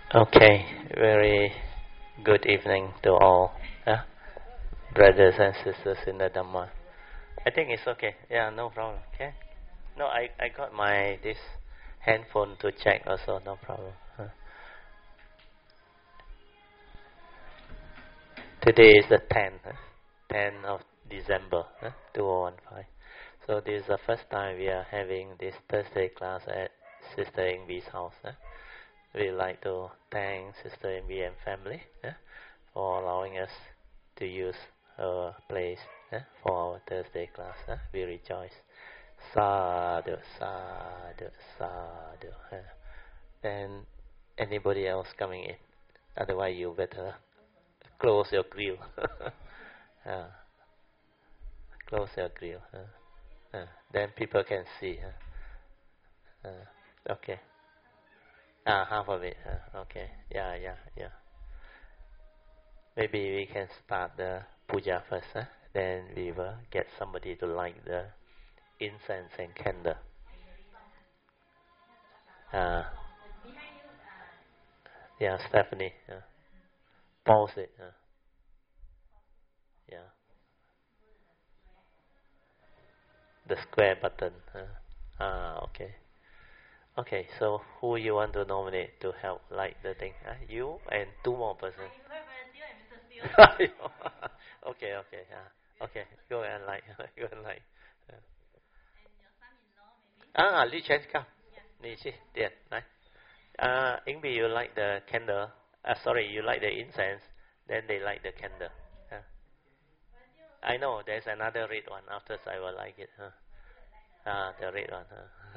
Okay, very good evening to all brothers and sisters in the Dhamma. I think it's okay. Yeah, no problem. Okay. No, I got my this handphone to check also. No problem. Today is the 10th of December, 2015. So this is the first time we are having this Thursday class at Sister Ingvi's house. We'd like to thank Sister Ingvi and family for allowing us to use her place for our Thursday class. We rejoice. Sadhu, sadhu, sadhu. Then anybody else coming in? Otherwise, you better close your grill. Close your grill. Then people can see. Okay. Half of it. Okay. Yeah. Maybe we can start the puja first. Then we will get somebody to light the incense and candle. Yeah, Stephanie. Pause it. Yeah. The square button. Okay. Okay, so who you want to nominate to help light the thing? You and two more persons. Okay. Okay, go and light. Go and light. Lý Chen, come. 你去点来。Ingbi, you light the candle. Sorry, you light the incense. Then they light the candle. I know there's another red one. After I will like it. The red one.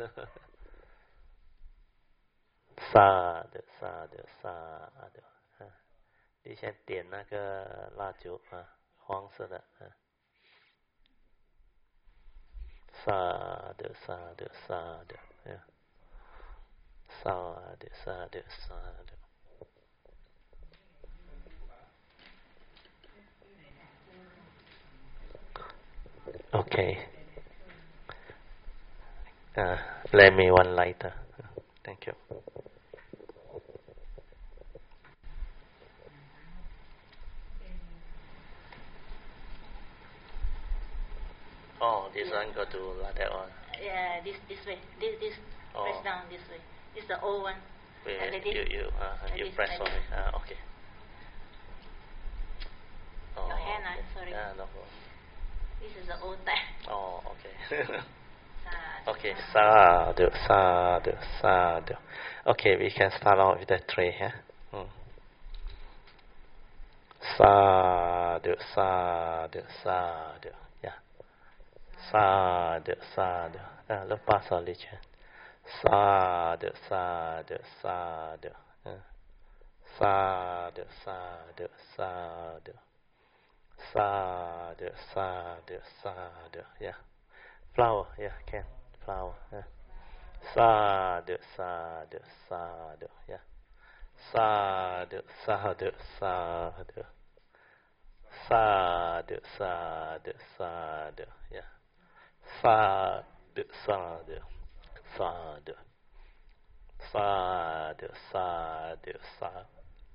Sadhu, sadhu, sadhu. 你先点那个蜡烛黄色的。Sadhu, sadhu, sadhu. Yeah. Sadhu, sadhu, sadhu. Okay. Lend me one lighter. Thank you. Oh, this one go to that one. Yeah, this way. This press down this way. This is the old one. Wait, like you this, press like on this. it. Okay. Your hand, sorry. No problem. This is the old type. Oh, okay. Sadhu. Okay, sadhu, sadhu, sadhu. Okay, we can start off with the three. Sadhu, sadhu, sadhu. Yeah. Sadhu, sadhu. Lepas Lý Chen. Sadhu, sadhu, sadhu. Sadhu, sadhu, sadhu. Sadhu, sadhu, sadhu. Yeah. Flower, yeah, can. Flower, yeah. Sadhu, sadhu, sadhu. Yeah. Sadhu, sadhu, sadhu. Sadhu, sadhu, sadhu. Yeah. Sadhu, sadhu, sadhu. Sadhu, sadhu, sadhu.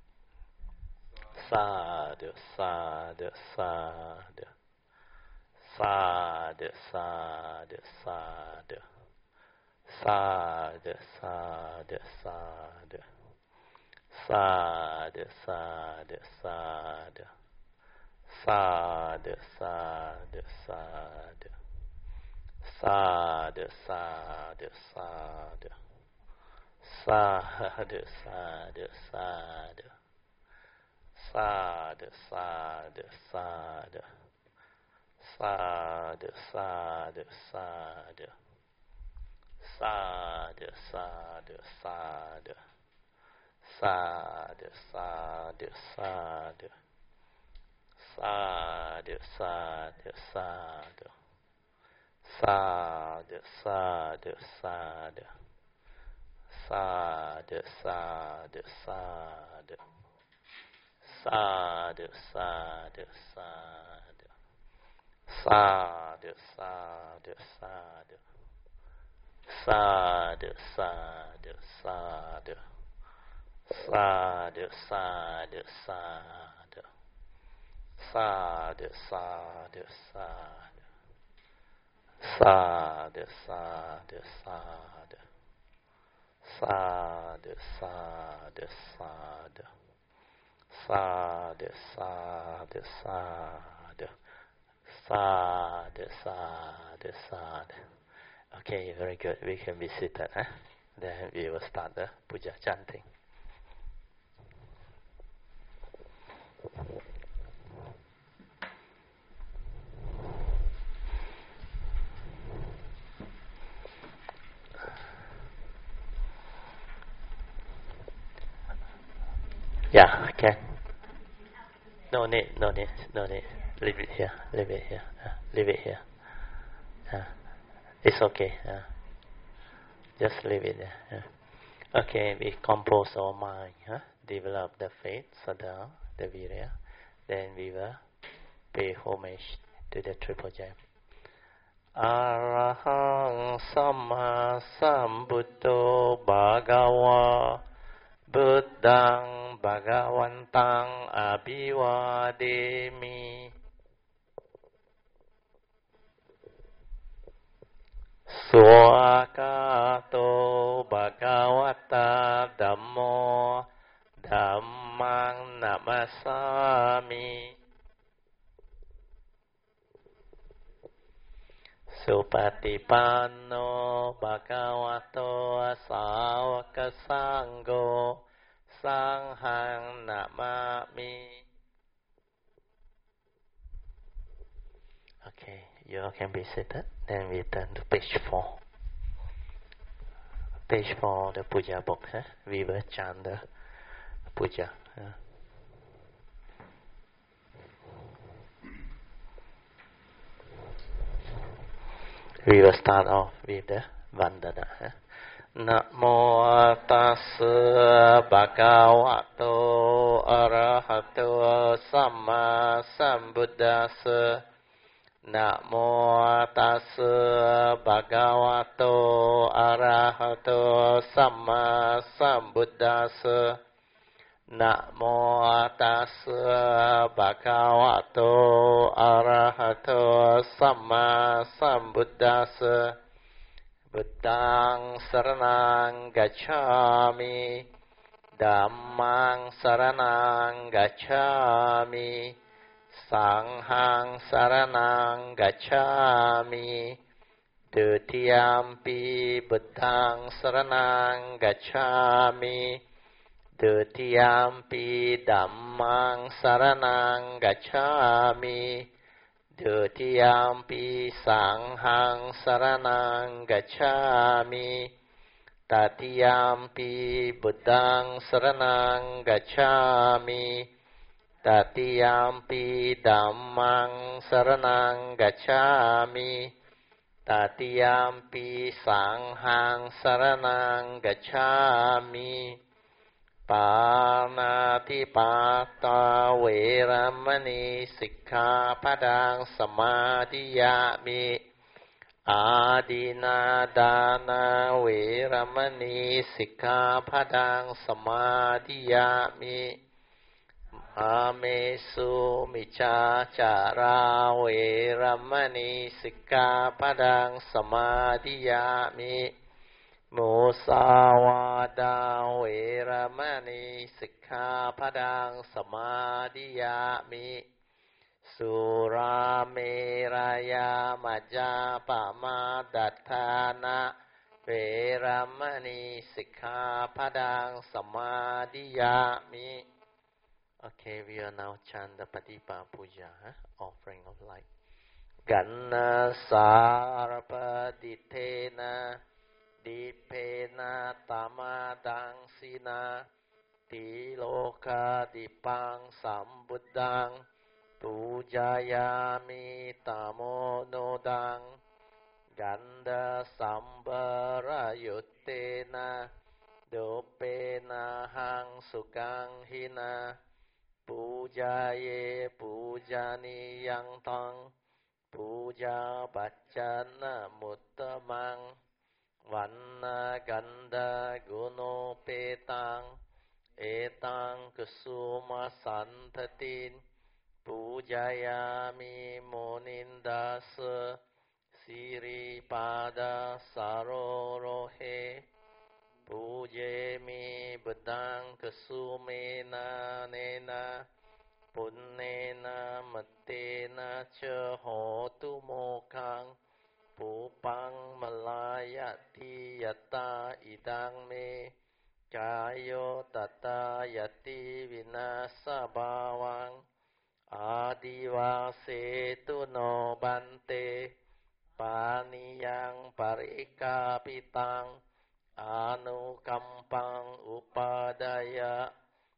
Sadhu, sadhu, sadhu. Sadhu, sadhu, sadhu. Sadhu, sadhu, sadhu. Sadhu, sadhu, sadhu. Sadhu, sadhu, sadhu. Sadhu, sadhu, sadhu. Sadhu, sadhu, sadhu. Sadhu, sadhu, sadhu. Sadhu, sadhu, sadhu. Sadhu, sadhu, sadhu. Sadhu, sadhu, sadhu. Sadhu, sadhu, sadhu. Sadhu, sadhu, sadhu. Sadhu, sadhu, sadhu. Sadhu, sadhu, sadhu. Sadhu, sadhu, sadhu. Sadhu, sadhu, sadhu. Sadhu, sadhu, sadhu. Sadhu, sadhu, sadhu. Sadhu, sadhu, sadhu. Sadhu, sadhu, sadhu. Sadhu, sadhu, sadhu. Sadhu, sadhu, sadhu. Okay, very good. We can be seated. Then we will start the puja chanting. Yeah, okay. No need. Leave it here. Leave it here. It's okay. Just leave it there. Okay, we compose our mind. Develop the faith, Saddha, the Virya. Then we will pay homage to the Triple Gem. Arahang Samma Sambuddho Bhagava Buddhang Bhagavantang Abhivademi. Swakato Bhagavata Dhammo Dhammang Namasami. Supatipanno Bhagavato Sāvaka Sangho Sanghang Namami. Okay, you all can be seated. Then we turn to page 4. Page 4, the puja book. We will chant the puja. We will start off with the Vandana. Namo tassa bhagavato arahato samma sambuddhassa. Namo tassa bhagavato arahato samma sambuddhassa. Namo tassa bhagavato arahato samma sambuddhassa. Buddhang saranang gacchami. Dhammang saranang gacchami. Sanghang saranang gacchami. Dutiyampi buddhang saranang gacchami. Dutiyampi dhammang saranang gacchami. Dutiyampi sanghang saranang gacchami. Tatiyampi buddhang saranang gacchami. Tatiyampi dhammang saranang gacchami. Tatiyampi sanghang saranang gacchami. Pānātipātā veramani sikkhapadang samadhiyami. Ādinādāna veramani sikkhapadang samadhiyami. Amesu micācara veramani sikkhapadang samadhiyami. Musāvādā veramani sikkhapadang samadhiyami. Surameraya majjapama dattana veramani sikkhapadang samadhiyami. Okay, we are now chant the Patipa Puja, offering of light. Ganna sarpaditena dipena tamadang sina tiloka dipang sambuddhang pujayami tamonodang ganda sambara yuttena dopena hang sukang hina pujaye pujani yang tang puja bacchana muttamang Vanna ganda guno petang Etang kusuma santatin Pujayami monindasa Siri pada sarorohe Pujemi bedang kusumena nena Punnena matena cha hotu mokang Pupang malayati yata idang me Kayo tata yati vinasa bawang Adivase tu no bante Paniyang parikapitang Anukampang upadaya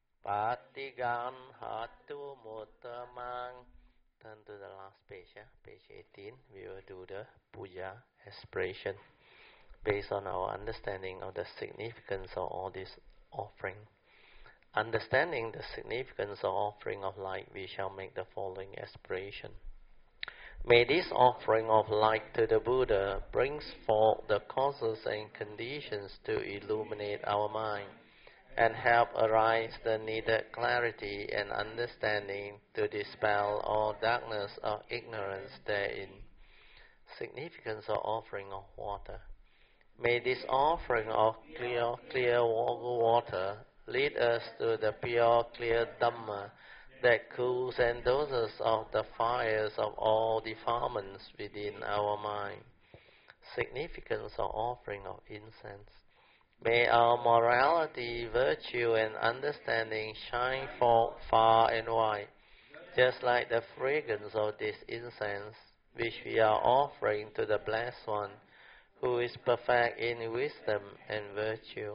Patigan hatu mutamang. Turn to the last page, page 18. We will do the puja aspiration based on our understanding of the significance of all this offering. Understanding the significance of offering of light, we shall make the following aspiration. May this offering of light to the Buddha brings forth the causes and conditions to illuminate our mind and help arise the needed clarity and understanding to dispel all darkness of ignorance therein. Significance of offering of water. May this offering of clear water lead us to the pure, clear Dhamma that cools and doses of the fires of all defilements within our mind. Significance of offering of incense. May our morality, virtue, and understanding shine forth far and wide, just like the fragrance of this incense, which we are offering to the Blessed One, who is perfect in wisdom and virtue.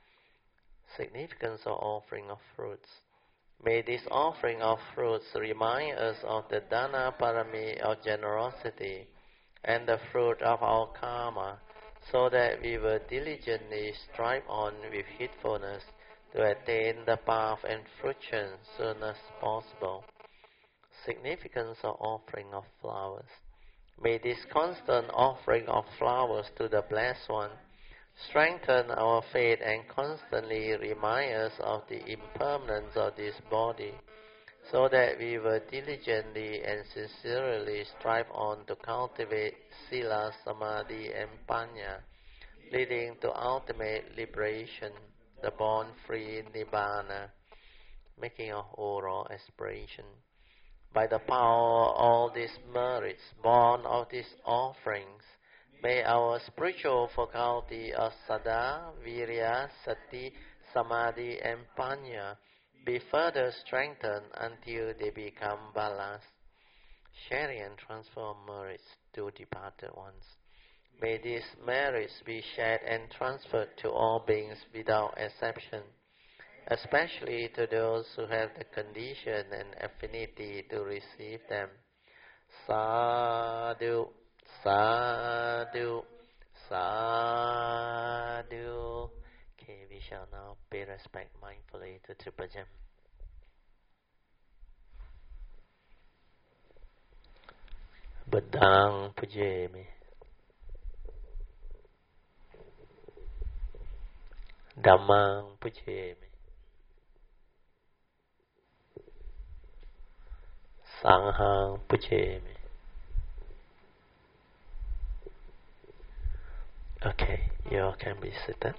Significance of offering of fruits. May this offering of fruits remind us of the Dana Parami of generosity and the fruit of our karma, so that we will diligently strive on with heedfulness to attain the path and fruition soon as possible. Significance of offering of flowers. May this constant offering of flowers to the Blessed One strengthen our faith and constantly remind us of the impermanence of this body, so that we will diligently and sincerely strive on to cultivate Sila, Samadhi, and Panya, leading to ultimate liberation, the born-free Nibbana, making an oral aspiration. By the power of all these merits born of these offerings, may our spiritual faculty of Saddha, Virya, Sati, Samadhi, and Panya be further strengthened until they become ballast, sharing and transfer of merits to departed ones. May these merits be shared and transferred to all beings without exception, especially to those who have the condition and affinity to receive them. Sadhu, sadhu, sadhu. Okay, we shall now pay respect mindfully to Triple Gem. Badang pujemi, Dhammang pujemi, Sanghang pujemi. Okay, you all can be seated.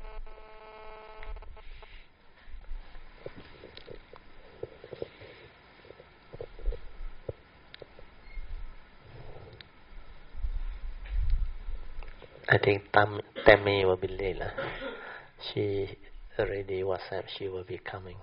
I think Tammy will be late. She already WhatsApp she will be coming.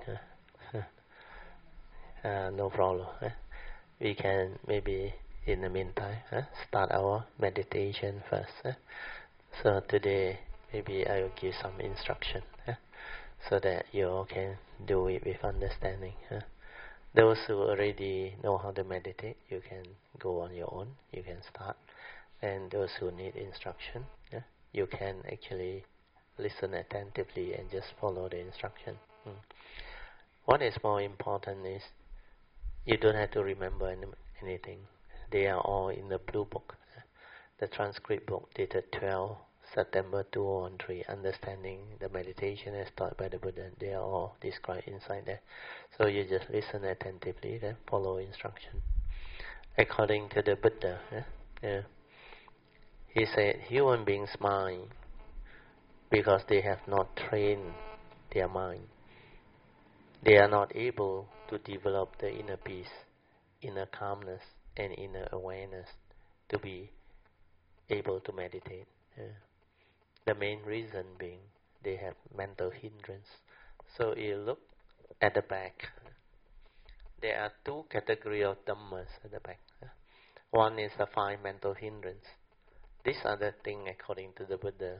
No problem. We can maybe in the meantime start our meditation first. So today maybe I will give some instruction so that you all can do it with understanding. Those who already know how to meditate, you can go on your own. You can start. And those who need instruction, you can actually listen attentively and just follow the instruction. What is more important is you don't have to remember anything. They are all in the blue book, the transcript book dated September 2013, Understanding the Meditation as Taught by the Buddha. They are all described inside there. So you just listen attentively, then follow instruction. According to the Buddha, he said human beings' mind, because they have not trained their mind, they are not able to develop the inner peace, inner calmness, and inner awareness to be able to meditate. The main reason being they have mental hindrance. So you look at the back. There are two categories of dhammas at the back. One is the 5 mental hindrance. These are the things, according to the Buddha,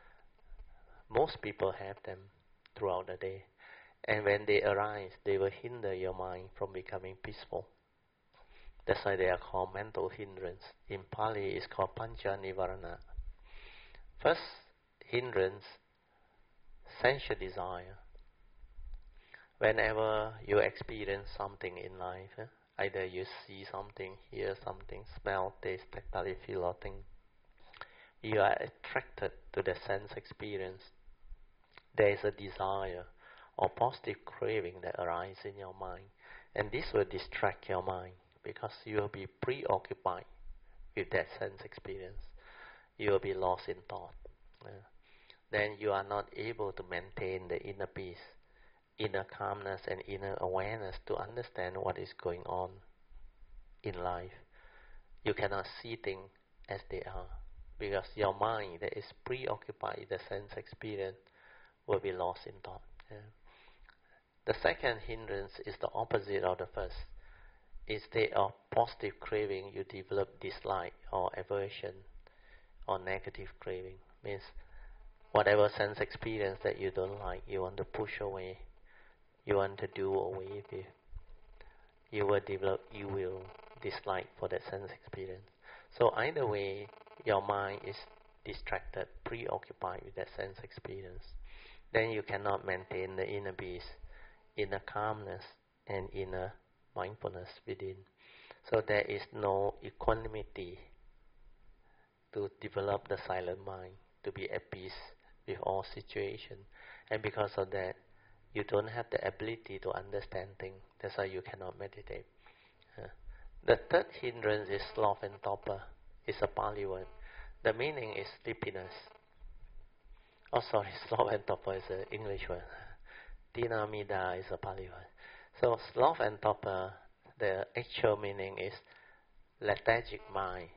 most people have them throughout the day. And when they arise, they will hinder your mind from becoming peaceful. That's why they are called mental hindrance. In Pali, it's called Pancha Nivarana. First hindrance, sensual desire. Whenever you experience something in life, either you see something, hear something, smell, taste, tactile, feel or think, you are attracted to the sense experience. There is a desire or positive craving that arises in your mind, and this will distract your mind because you will be preoccupied with that sense experience. You will be lost in thought. Then you are not able to maintain the inner peace, inner calmness and inner awareness to understand what is going on in life. You cannot see things as they are because your mind that is preoccupied with the sense experience will be lost in thought. The second hindrance is the opposite of the first. Instead of positive craving, you develop dislike or aversion or negative craving. Means whatever sense experience that you don't like, you want to push away, you want to do away with. You will develop evil, dislike for that sense experience. So either way, your mind is distracted, preoccupied with that sense experience. Then you cannot maintain the inner peace, inner calmness, and inner mindfulness within. So there is no equanimity to develop the silent mind, to be at peace with all situations. And because of that, you don't have the ability to understand things. That's why you cannot meditate. The third hindrance is sloth and torpor. It's a Pali word. The meaning is sleepiness. Oh, sorry, sloth and torpor is an English word. Dinamida is a Pali word. So sloth and torpor, the actual meaning is lethargic mind,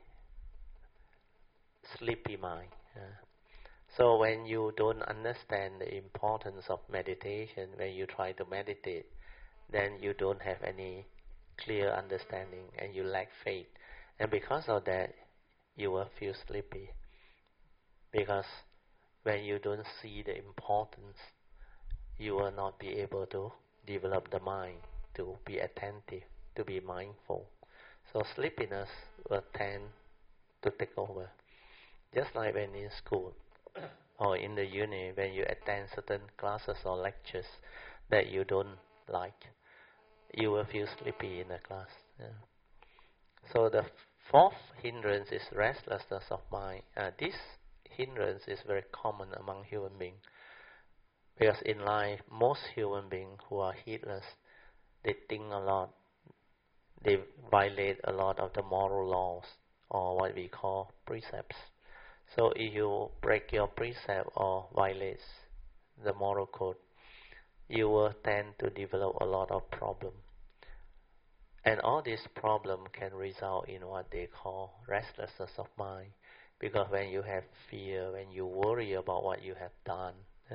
sleepy mind. So when you don't understand the importance of meditation, when you try to meditate, then you don't have any clear understanding and you lack faith. And because of that, you will feel sleepy. Because when you don't see the importance, you will not be able to develop the mind to be attentive, to be mindful. So sleepiness will tend to take over. Just like when in school or in the uni, when you attend certain classes or lectures that you don't like, you will feel sleepy in the class. So the fourth hindrance is restlessness of mind. This hindrance is very common among human beings. Because in life, most human beings who are heedless, they think a lot. They violate a lot of the moral laws, or what we call precepts. So if you break your precept or violate the moral code, you will tend to develop a lot of problems. And all these problems can result in what they call restlessness of mind. Because when you have fear, when you worry about what you have done,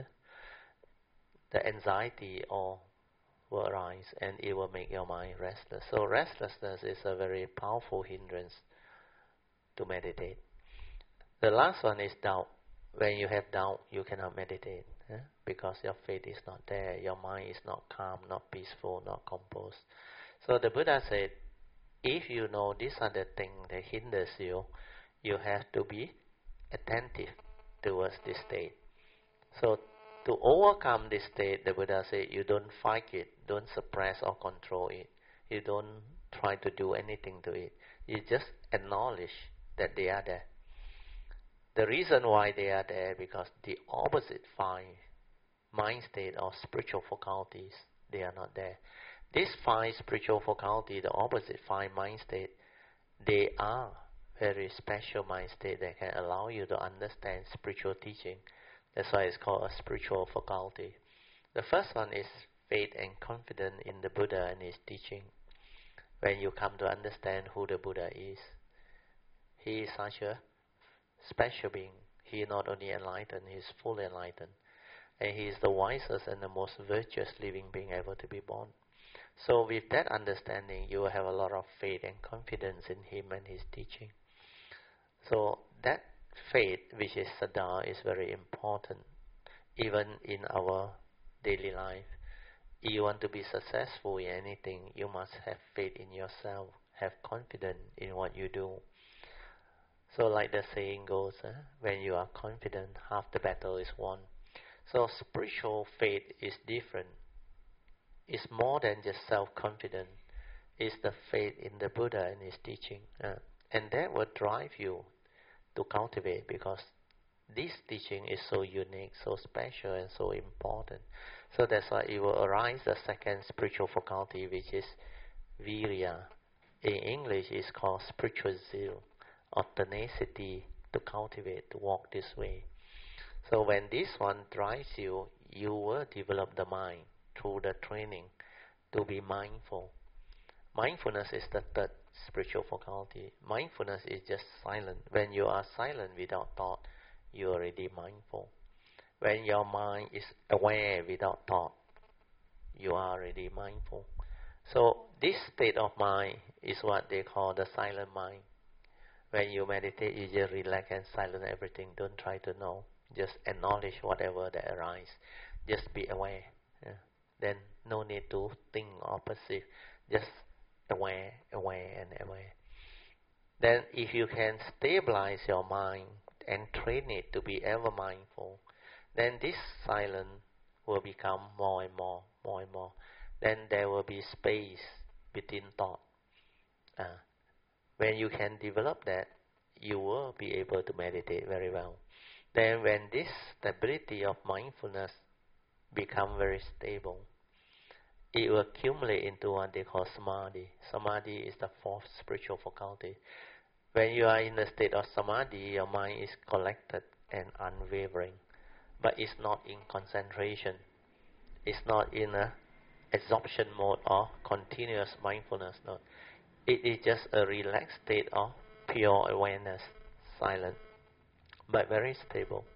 the anxiety will arise and it will make your mind restless. So restlessness is a very powerful hindrance to meditate. The last one is doubt. When you have doubt, you cannot meditate because your faith is not there. Your mind is not calm, not peaceful, not composed. So the Buddha said, if you know these are the things that hinders you, you have to be attentive towards this state. So to overcome this state, the Buddha said, you don't fight it, don't suppress or control it. You don't try to do anything to it. You just acknowledge that they are there. The reason why they are there, because the opposite five mind state or spiritual faculties, they are not there. These five spiritual faculties, the opposite five mind state, they are very special mind state that can allow you to understand spiritual teaching. That's why it's called a spiritual faculty. The first one is faith and confidence in the Buddha and his teaching. When you come to understand who the Buddha is, he is such a special being. He is not only enlightened, he is fully enlightened. And he is the wisest and the most virtuous living being ever to be born. So with that understanding, you will have a lot of faith and confidence in him and his teaching. So that faith, which is Saddha, is very important, even in our daily life. If you want to be successful in anything, you must have faith in yourself, have confidence in what you do. So like the saying goes, when you are confident, half the battle is won. So spiritual faith is different. It's more than just self-confidence. It's the faith in the Buddha and his teaching. And that will drive you to cultivate, because this teaching is so unique, so special, and so important. So that's why it will arise the second spiritual faculty, which is virya. In English, it's called spiritual zeal, or tenacity to cultivate, to walk this way. So when this one drives you, you will develop the mind through the training to be mindful. Mindfulness is the third spiritual faculty. Mindfulness is just silent. When you are silent without thought, you are already mindful. When your mind is aware without thought, you are already mindful. So this state of mind is what they call the silent mind. When you meditate, you just relax and silent everything. Don't try to know. Just acknowledge whatever that arises. Just be aware. Then no need to think or perceive. Just aware, and aware. Then if you can stabilize your mind and train it to be ever mindful, then this silence will become more and more. Then there will be space between thought. When you can develop that, you will be able to meditate very well. Then when this stability of mindfulness become very stable, it will accumulate into what they call samadhi. Samadhi is the fourth spiritual faculty. When you are in the state of samadhi, your mind is collected and unwavering, but it's not in concentration. It's not in a absorption mode or continuous mindfulness. No, it is just a relaxed state of pure awareness, silent, but very stable.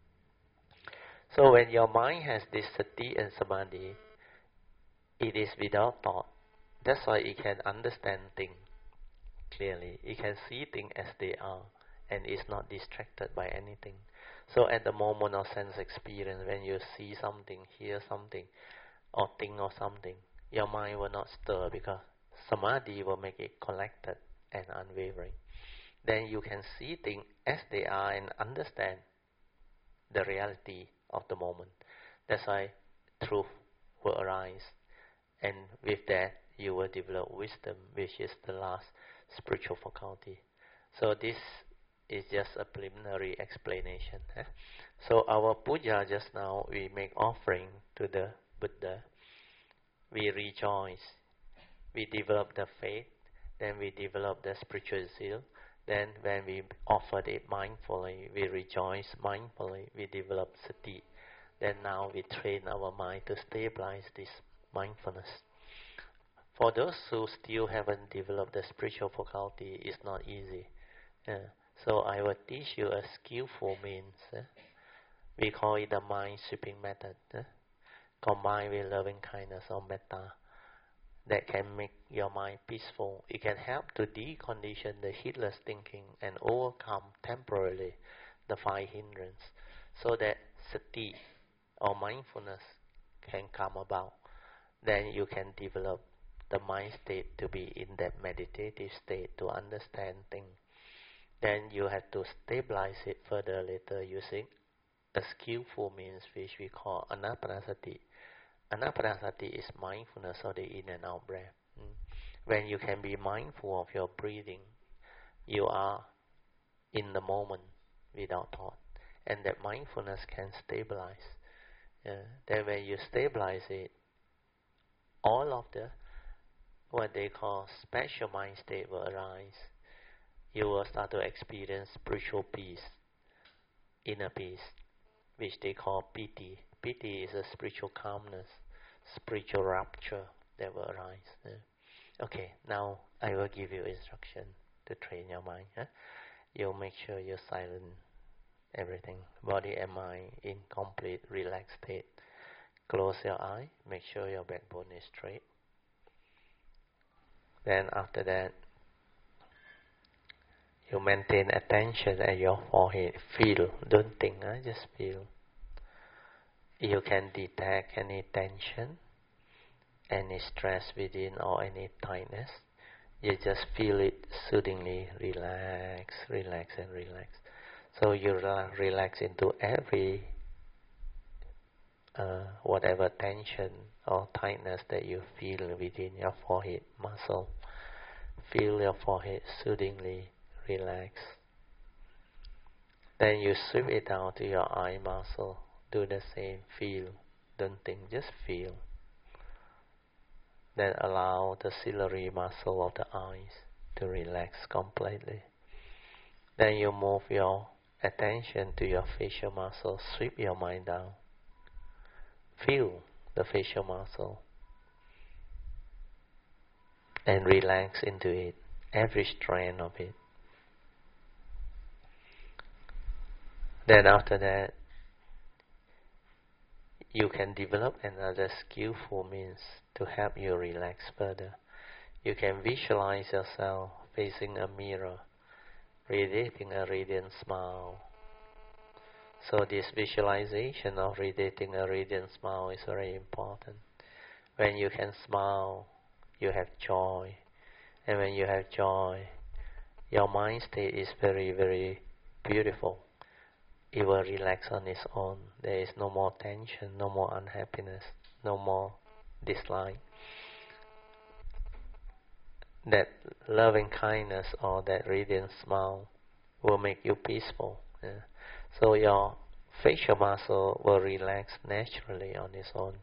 So when your mind has this sati and samadhi, it is without thought. That's why it can understand things clearly. It can see things as they are, and is not distracted by anything. So at the moment of sense experience, when you see something, hear something, or think of something, your mind will not stir, because samadhi will make it collected and unwavering. Then you can see things as they are and understand the reality of the moment. That's why truth will arise. And with that, you will develop wisdom, which is the last spiritual faculty. So this is just a preliminary explanation. So our puja just now, we make offering to the Buddha. We rejoice. We develop the faith. Then we develop the spiritual zeal. Then when we offered it mindfully, we rejoice mindfully. We develop sati. Then now we train our mind to stabilize this mindfulness. For those who still haven't developed the spiritual faculty, it's not easy. So I will teach you a skillful means. We call it the mind sweeping method. Combined with loving kindness or metta, that can make your mind peaceful. It can help to decondition the heedless thinking and overcome temporarily the five hindrances, so that sati or mindfulness can come about. Then you can develop the mind state to be in that meditative state to understand things. Then you have to stabilize it further later using a skillful means which we call anapanasati. Anapanasati is mindfulness of the in and out breath. When you can be mindful of your breathing, you are in the moment. without thought, and that mindfulness can stabilize. Then when you stabilize it, all of the what they call special mind state will arise. You will start to experience spiritual peace, inner peace, which they call piti. Piti is a spiritual calmness, spiritual rapture that will arise. Okay, now I will give you instruction to train your mind. You make sure you silent everything, body and mind in complete relaxed state. Close your eye, make sure your backbone is straight. Then after that, you maintain attention at your forehead. Feel, don't think, just feel. You can detect any tension, any stress within or any tightness. You just feel it soothingly, relax, relax and relax. So you relax into every whatever tension or tightness that you feel within your forehead muscle. Feel your forehead soothingly relax. Then you sweep it down to your eye muscle. Do the same. Feel. Don't think, just feel. Then allow the ciliary muscle of the eyes to relax completely. Then you move your attention to your facial muscle. Sweep your mind down. Feel the facial muscle and relax into it, every strand of it. Then after that, you can develop another skillful means to help you relax further. You can visualize yourself facing a mirror, radiating a radiant smile. So this visualization of radiating a radiant smile is very important. When you can smile, you have joy. And when you have joy, your mind state is very, very beautiful. It will relax on its own. There is no more tension, no more unhappiness, no more dislike. That loving kindness or that radiant smile will make you peaceful. So your facial muscle will relax naturally on its own.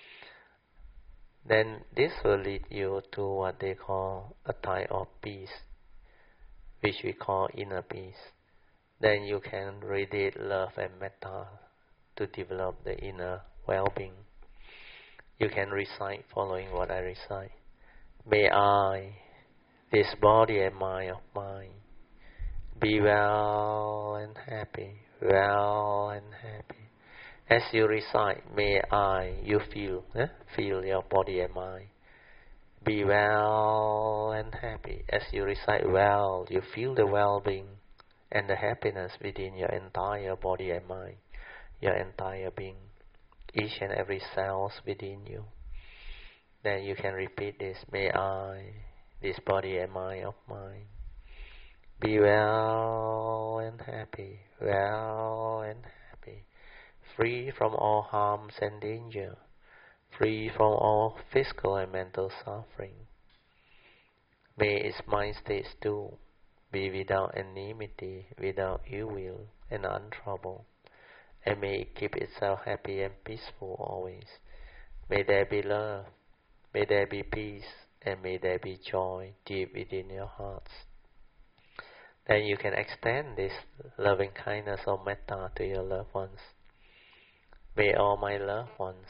Then this will lead you to what they call a type of peace, which we call inner peace. Then you can radiate love and metta to develop the inner well-being. You can recite following what I recite. May I, this body and mind of mine, be well and happy, well and happy. As you recite, may I, you feel your body and mind. Be well and happy. As you recite well, you feel the well-being and the happiness within your entire body and mind, your entire being, each and every cells within you. Then you can repeat this. May I, this body and mind of mine, be well and happy, well and happy, free from all harms and danger, free from all physical and mental suffering. May its mind states too be without enmity, without ill will and untroubled, and may it keep itself happy and peaceful always. May there be love, may there be peace, and may there be joy deep within your hearts. Then you can extend this loving kindness or metta to your loved ones. May all my loved ones,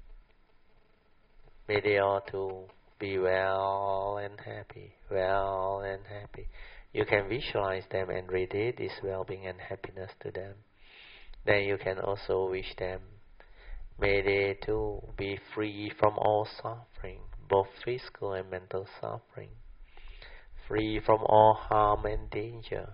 may they all too be well and happy, well and happy. You can visualize them and radiate this well-being and happiness to them. Then you can also wish them, may they too be free from all suffering, both physical and mental suffering, free from all harm and danger.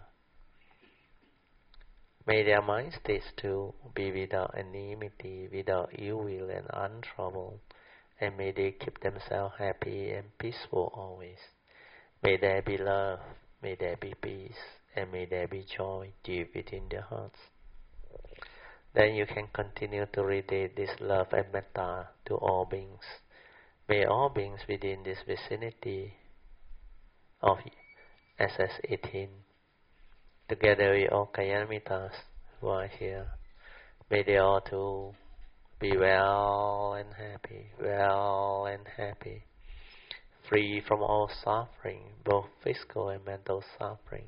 May their mind states too be without enmity, without ill will and untroubled, and may they keep themselves happy and peaceful always. May there be love, may there be peace, and may there be joy deep within their hearts. Then you can continue to radiate this love and metta to all beings. May all beings within this vicinity of SS18 together with all Kalyanamittas who are here, may they all too be well and happy, well and happy, free from all suffering, both physical and mental suffering,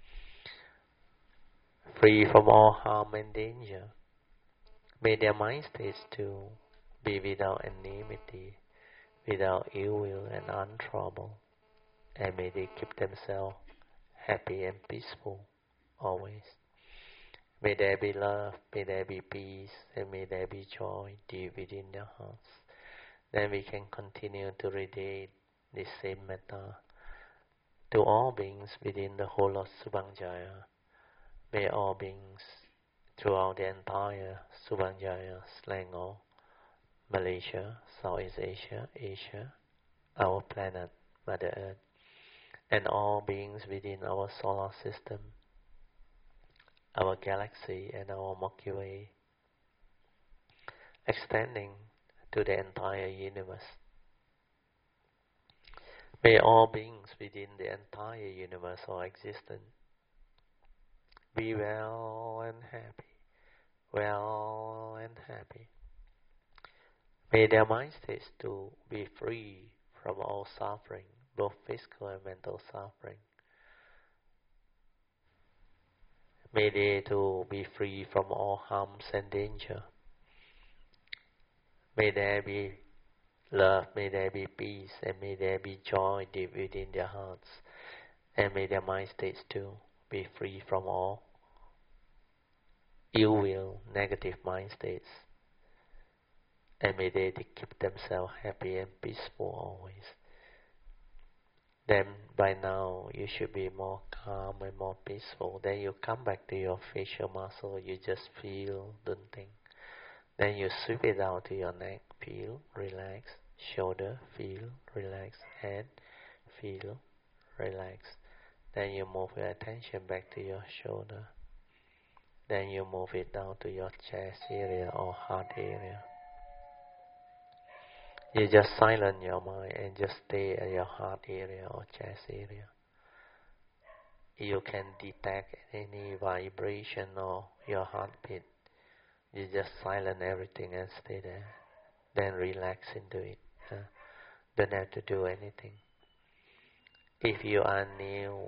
free from all harm and danger. May their mind states too be without enmity, without ill will and untroubled, and may they keep themselves happy and peaceful always. May there be love, may there be peace, and may there be joy deep within their hearts. Then we can continue to radiate this same metta to all beings within the whole of Subhangjaya. May all beings throughout the entire Subhangjaya, Selangor, Malaysia, Southeast Asia, Asia, our planet, Mother Earth, and all beings within our solar system, our galaxy and our Milky Way, extending to the entire universe. May all beings within the entire universe or existence be well and happy, well and happy. May their mind states too be free from all suffering, both physical and mental suffering. May they too be free from all harms and danger. May there be love, may there be peace, and may there be joy deep within their hearts. And may their mind states too be free from all ill will, negative mind states. And may they keep themselves happy and peaceful always. Then by now you should be more calm and more peaceful. Then you come back to your facial muscle, you just feel, don't think. Then you sweep it down to your neck, feel, relax, shoulder, feel, relax, head, feel, relax. Then you move your attention back to your shoulder. Then you move it down to your chest area or heart area. You just silence your mind and just stay at your heart area or chest area. You can detect any vibration or your heartbeat. You just silence everything and stay there. Then relax into it. Don't have to do anything. If you are new,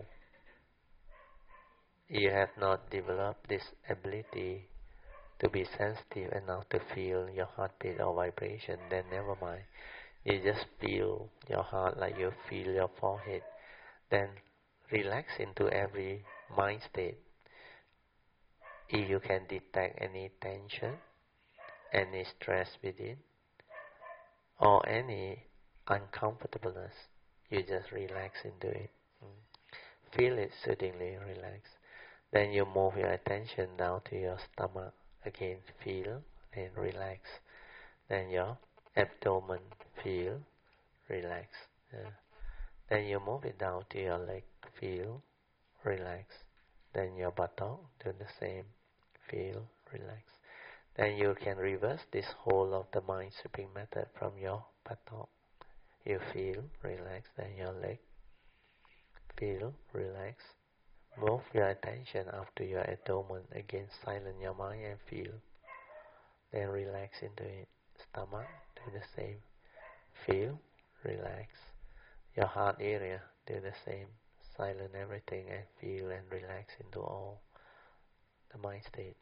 you have not developed this ability to be sensitive enough to feel your heartbeat or vibration, then never mind. You just feel your heart like you feel your forehead. Then relax into every mind state. If you can detect any tension, any stress within, or any uncomfortableness, you just relax into it. Feel it soothingly, relax. Then you move your attention down to your stomach. Again, feel and relax. Then your abdomen, feel, relax. Then you move it down to your leg, feel, relax. Then your buttock, do the same, feel, relax. Then you can reverse this whole of the mind sweeping method from your buttock. You feel, relax, then your leg, feel, relax. Move your attention up to your abdomen. Again, silence your mind and feel. Then relax into it. Stomach, do the same. Feel, relax. Your heart area, do the same. Silence everything and feel and relax into all the mind state.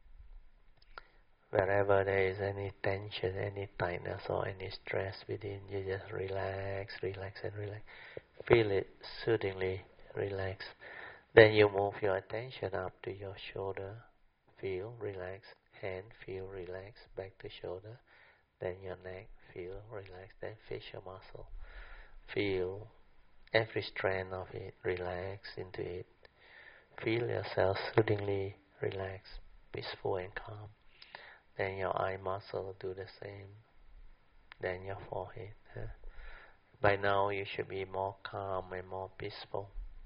Wherever there is any tension, any tightness or any stress within, you just relax, relax and relax. Feel it soothingly, relax. Then you move your attention up to your shoulder, feel, relax, hand, feel, relax, back to shoulder, then your neck, feel, relax, then facial muscle, feel every strand of it, relax into it, feel yourself soothingly relax, peaceful and calm, then your eye muscle do the same, then your forehead. By now you should be more calm and more peaceful.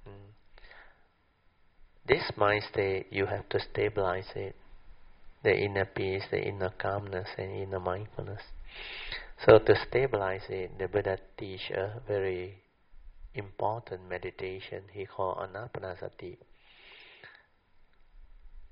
This mind state, you have to stabilize it, the inner peace, the inner calmness and inner mindfulness. So to stabilize it, the Buddha teach a very important meditation he called Anapanasati.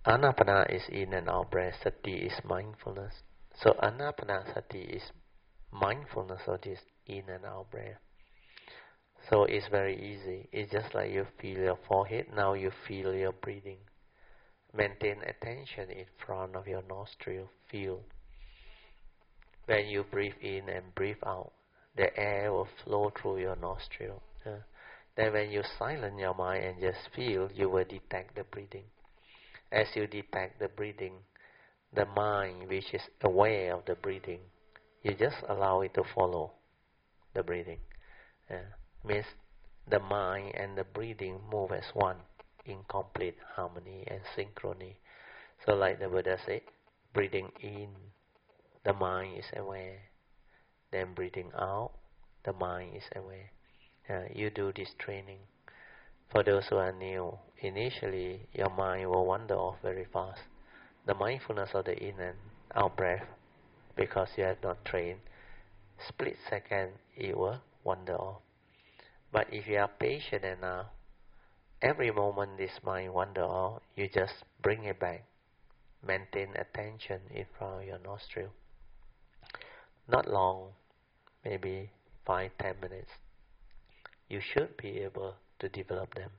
Anapana is in and out breath, sati is mindfulness. So anapanasati is mindfulness of this in and out breath. So it's very easy. It's just like you feel your forehead, now you feel your breathing. Maintain attention in front of your nostril. Feel. When you breathe in and breathe out, the air will flow through your nostril. Then when you silence your mind and just feel, you will detect the breathing. As you detect the breathing, the mind which is aware of the breathing, you just allow it to follow the breathing. Means the mind and the breathing move as one in complete harmony and synchrony. So like the Buddha said, breathing in, the mind is aware. Then breathing out, the mind is aware. You do this training. For those who are new, initially your mind will wander off very fast. The mindfulness of the in and out breath, because you have not trained, split second it will wander off. But if you are patient enough, every moment this mind wander off, you just bring it back. Maintain attention in front of your nostril. Not long, maybe 5-10 minutes. You should be able to develop them.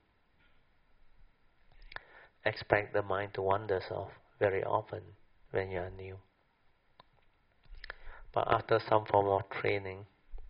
Expect the mind to wander off very often when you are new. But after some form of training,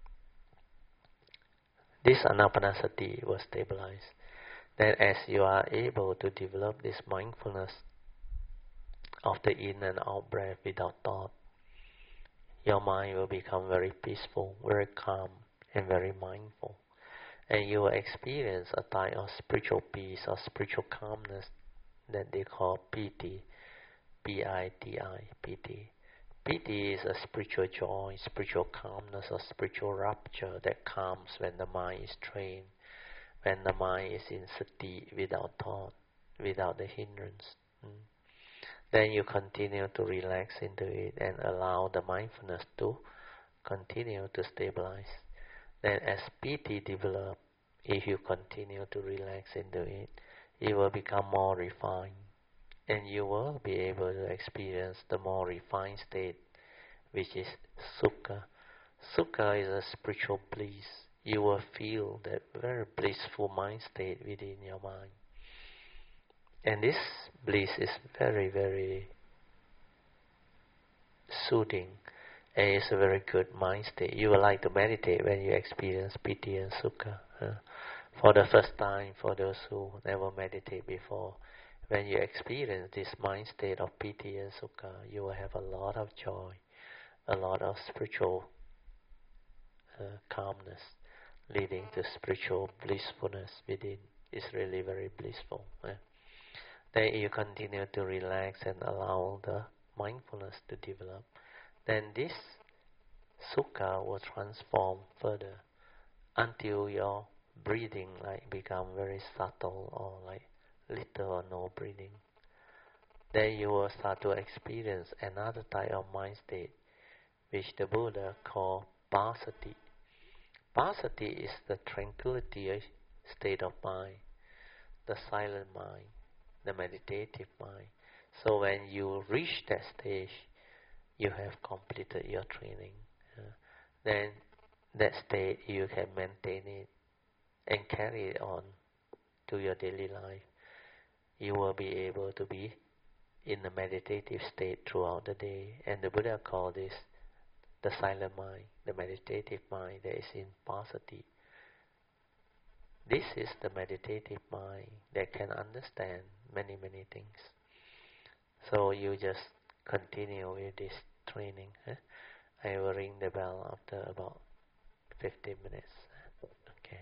this anapanasati will stabilize. Then as you are able to develop this mindfulness of the in and out breath without thought, your mind will become very peaceful, very calm, and very mindful. And you will experience a type of spiritual peace or spiritual calmness that they call piti, P-I-T-I, piti. Piti is a spiritual joy, spiritual calmness, or spiritual rapture that comes when the mind is trained, when the mind is in sati, without thought, without the hindrance. Then you continue to relax into it and allow the mindfulness to continue to stabilize. Then as piti develops, if you continue to relax into it, it will become more refined. And you will be able to experience the more refined state, which is sukha. Sukha is a spiritual bliss. You will feel that very blissful mind state within your mind. And this bliss is very, very soothing, and it's a very good mind state. You will like to meditate when you experience piti and sukha. For the first time, for those who never meditate before, when you experience this mind state of piti and sukha, you will have a lot of joy, a lot of spiritual calmness, leading to spiritual blissfulness within. It's really very blissful. Then you continue to relax and allow the mindfulness to develop. Then this sukha will transform further until your breathing become very subtle or like little or no breathing. Then you will start to experience another type of mind state, which the Buddha called passaddhi. Passaddhi is the tranquility state of mind, the silent mind, the meditative mind. So when you reach that stage, you have completed your training. Then that state you can maintain it and carry it on to your daily life. You will be able to be in a meditative state throughout the day. And the Buddha called this the silent mind, the meditative mind that is in passaddhi. This is the meditative mind that can understand many, many things. So you just continue with this training. I will ring the bell after about 15 minutes. Okay.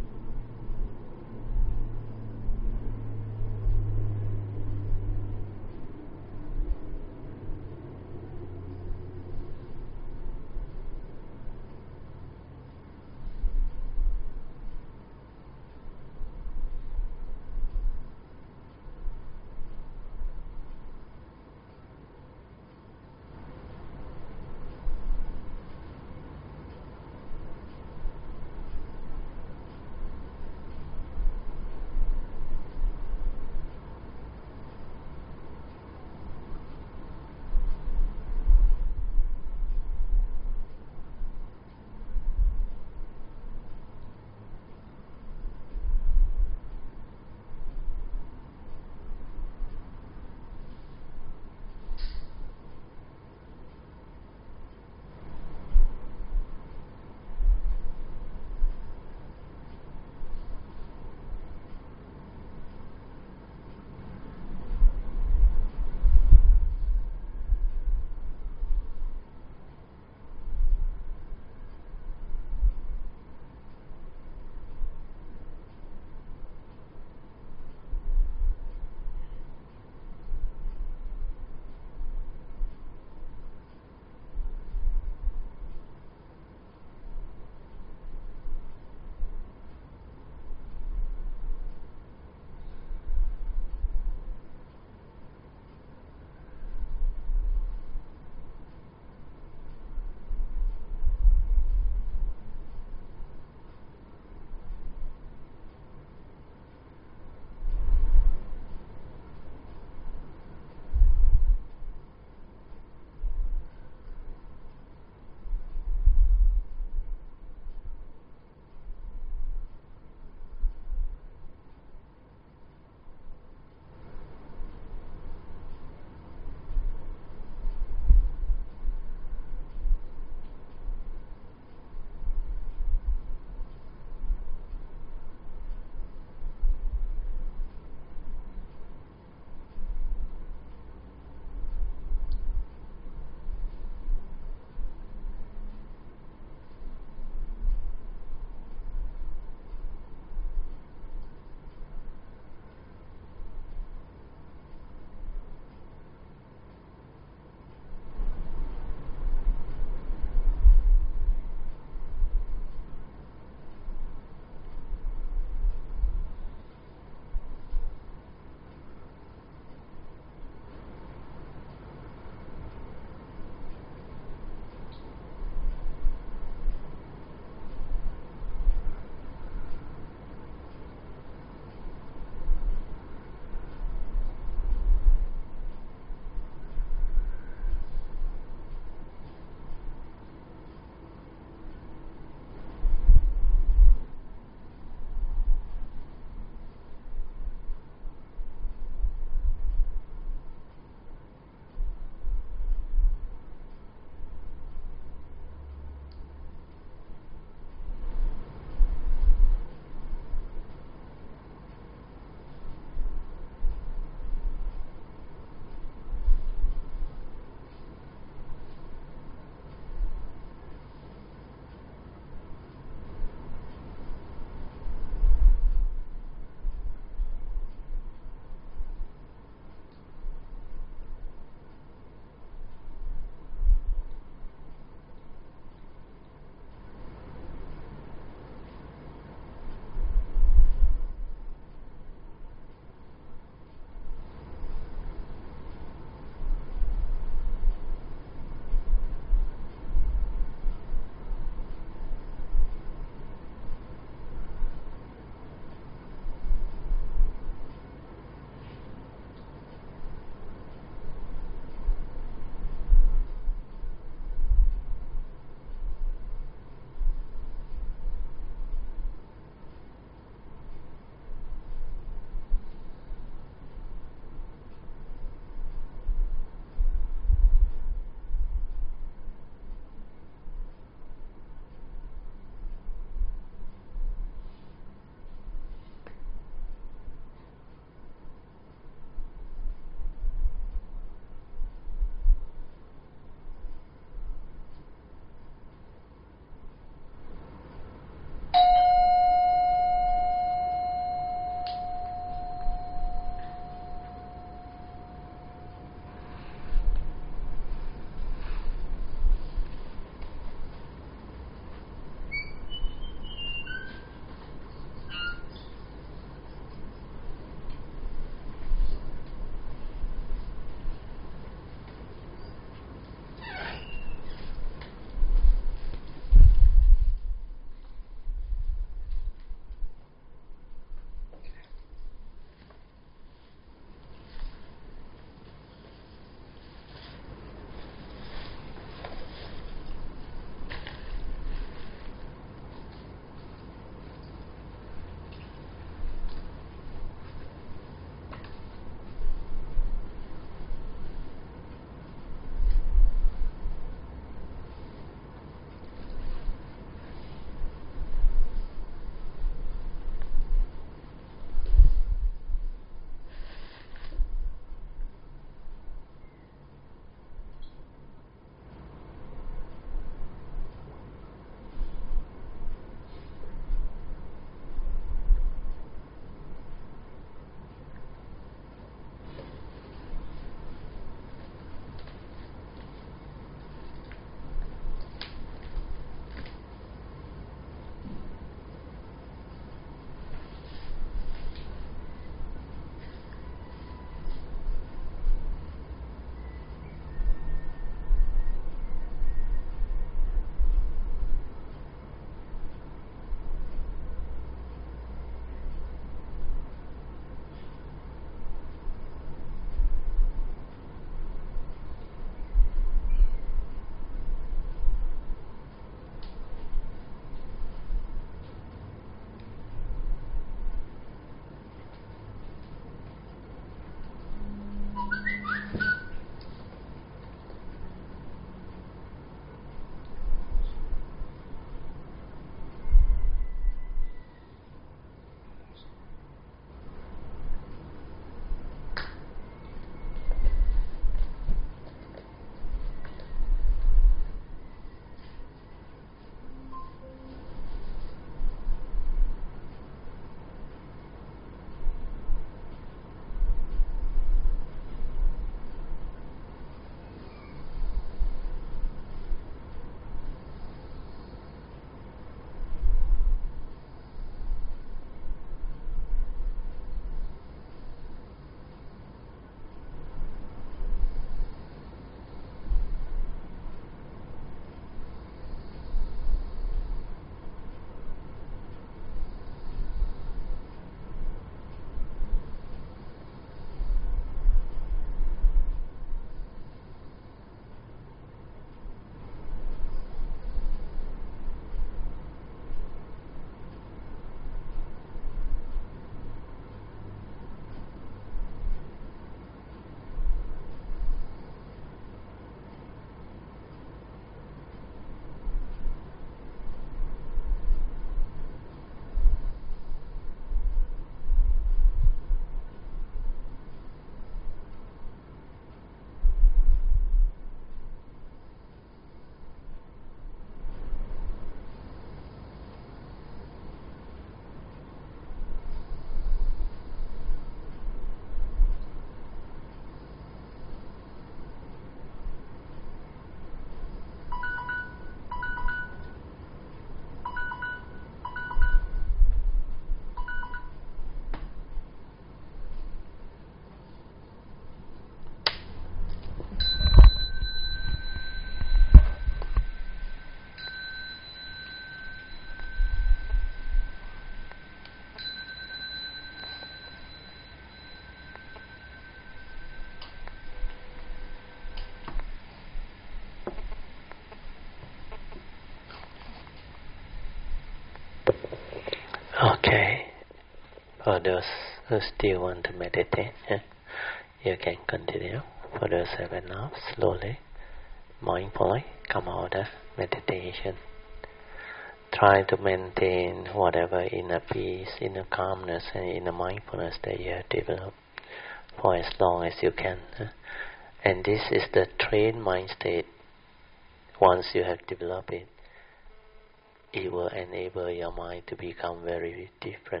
Okay. For those who still want to meditate, you can continue. For those who have enough, slowly, mindfully come out of meditation. Try to maintain whatever inner peace, inner calmness, and inner mindfulness that you have developed for as long as you can. And this is the trained mind state. Once you have developed it, it will enable your mind to become very different.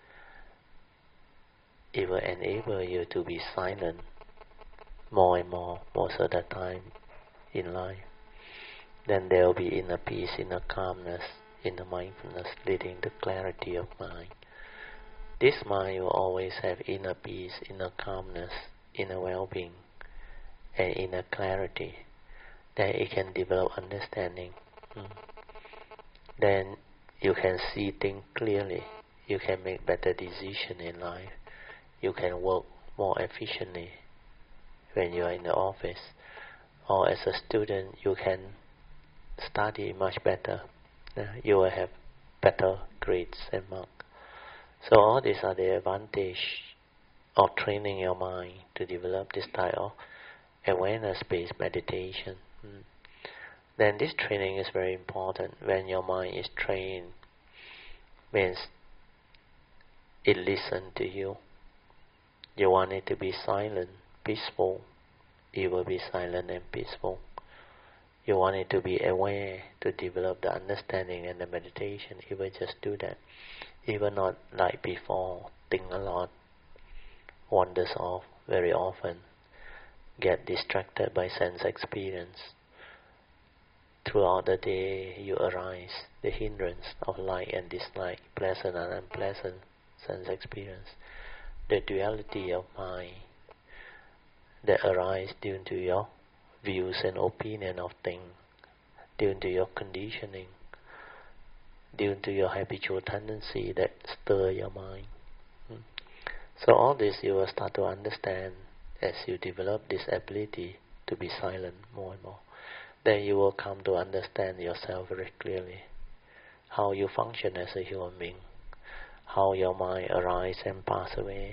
It will enable you to be silent more and more, most of the time in life. Then there will be inner peace, inner calmness, inner mindfulness, leading to clarity of mind. This mind will always have inner peace, inner calmness, inner well-being, and inner clarity. Then it can develop understanding. Then you can see things clearly. You can make better decisions in life. You can work more efficiently when you are in the office. Or as a student, you can study much better. You will have better grades and marks. So all these are the advantage of training your mind to develop this type of awareness-based meditation. Then this training is very important. When your mind is trained, means it listens to you. You want it to be silent, peaceful, it will be silent and peaceful. You want it to be aware, to develop the understanding and the meditation, it will just do that. It will not like before, think a lot, wanders off very often, get distracted by sense experience. Throughout the day you arise the hindrance of like and dislike, pleasant and unpleasant sense experience. The duality of mind that arise due to your views and opinion of things, due to your conditioning, due to your habitual tendency that stir your mind. So all this you will start to understand as you develop this ability to be silent more and more. Then you will come to understand yourself very clearly, how you function as a human being, how your mind arises and passes away,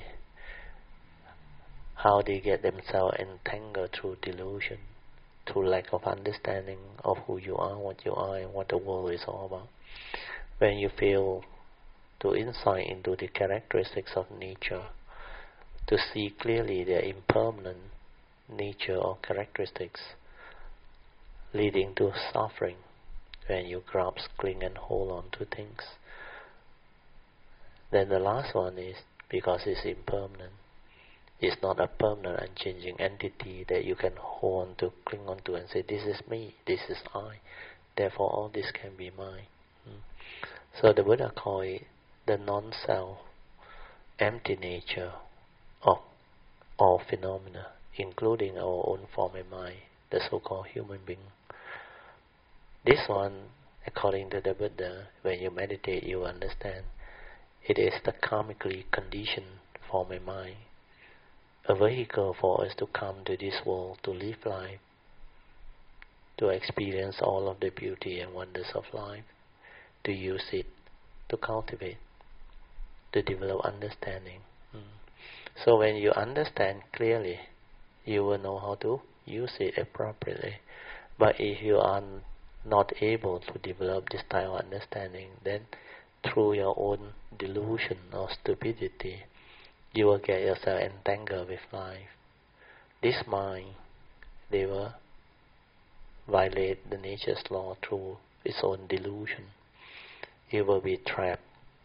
how they get themselves entangled through delusion, through lack of understanding of who you are, and what the world is all about. When you feel to insight into the characteristics of nature, to see clearly their impermanent nature or characteristics, leading to suffering when you grasp, cling and hold on to things. Then the last one is, because it's impermanent, it's not a permanent unchanging entity that you can hold on to, cling on to and say, this is me, this is I, therefore all this can be mine. So the Buddha called it the non-self, empty nature of all phenomena, including our own form and mind, the so-called human being. This one, according to the Buddha, when you meditate, you understand it is the karmically conditioned form and mind, a vehicle for us to come to this world, to live life, to experience all of the beauty and wonders of life, to use it, to cultivate, to develop understanding. So when you understand clearly, you will know how to use it appropriately. But if you are not able to develop this type of understanding, then through your own delusion or stupidity, you will get yourself entangled with life. This mind, they will violate the nature's law through its own delusion. It will be trapped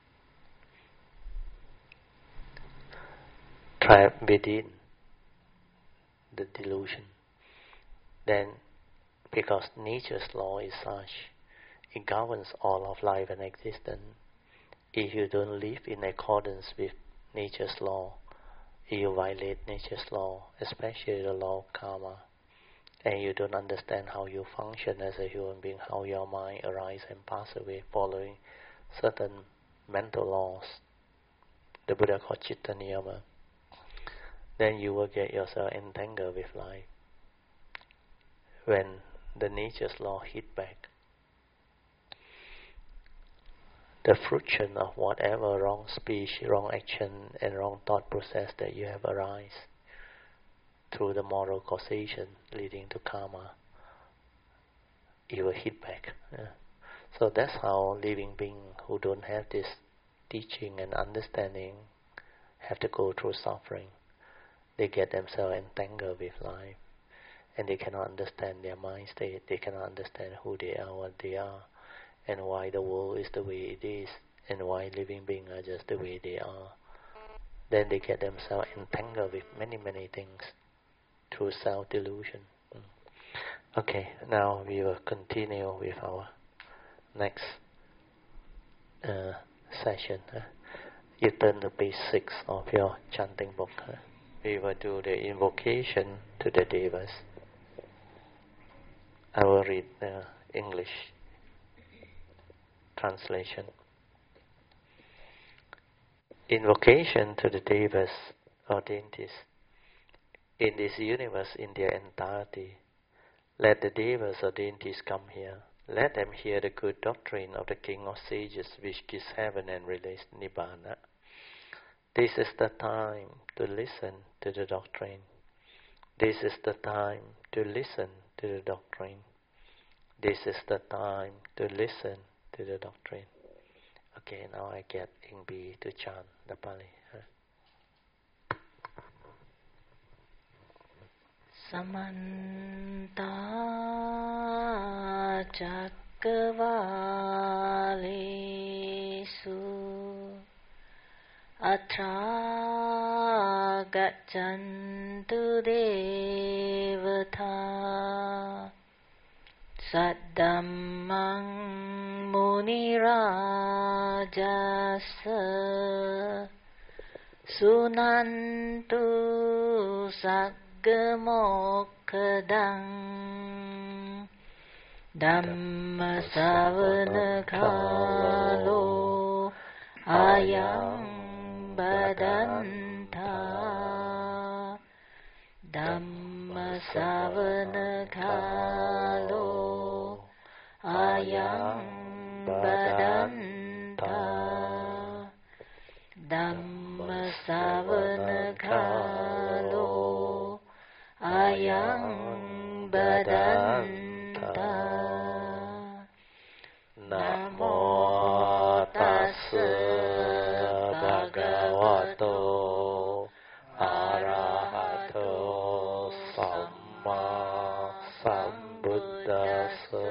within the delusion. Then, because nature's law is such, it governs all of life and existence. If you don't live in accordance with nature's law, you violate nature's law, especially the law of karma, and you don't understand how you function as a human being, how your mind arises and passes away following certain mental laws, the Buddha called citta niyama, then you will get yourself entangled with life. When the nature's law hit back, the fruition of whatever wrong speech, wrong action, and wrong thought process that you have arise through the moral causation leading to karma, you will hit back. Yeah. So that's how living beings who don't have this teaching and understanding have to go through suffering. They get themselves entangled with life, and they cannot understand their mind state. They cannot understand who they are, what they are, and why the world is the way it is, and why living beings are just the way they are. Then they get themselves entangled with many, many things through self-delusion. Okay, now we will continue with our next session. You turn to page 6 of your chanting book. We will do the invocation to the Devas. I will read the English translation. Invocation to the Devas or deities in this universe in their entirety. Let the Devas or deities come here. Let them hear the good doctrine of the King of Sages, which gives heaven and release Nibbana. This is the time to listen to the doctrine. This is the time to listen to the doctrine. This is the time to listen to the doctrine. Okay, now I get Ingbi to chant the Pali. Samanta Cakkavalesu Atra Gaccantu Devata Saddammang Munirajasa Sunantu Saggamokkhadang Dhamma Savana Kalo Ayam Badanta Dhamma Savana Kalo Ayam Badanta Dhamma Savana Kalo Ayam Badanta Namo Tassa Bhagavato Arahato Samma Sambuddhassa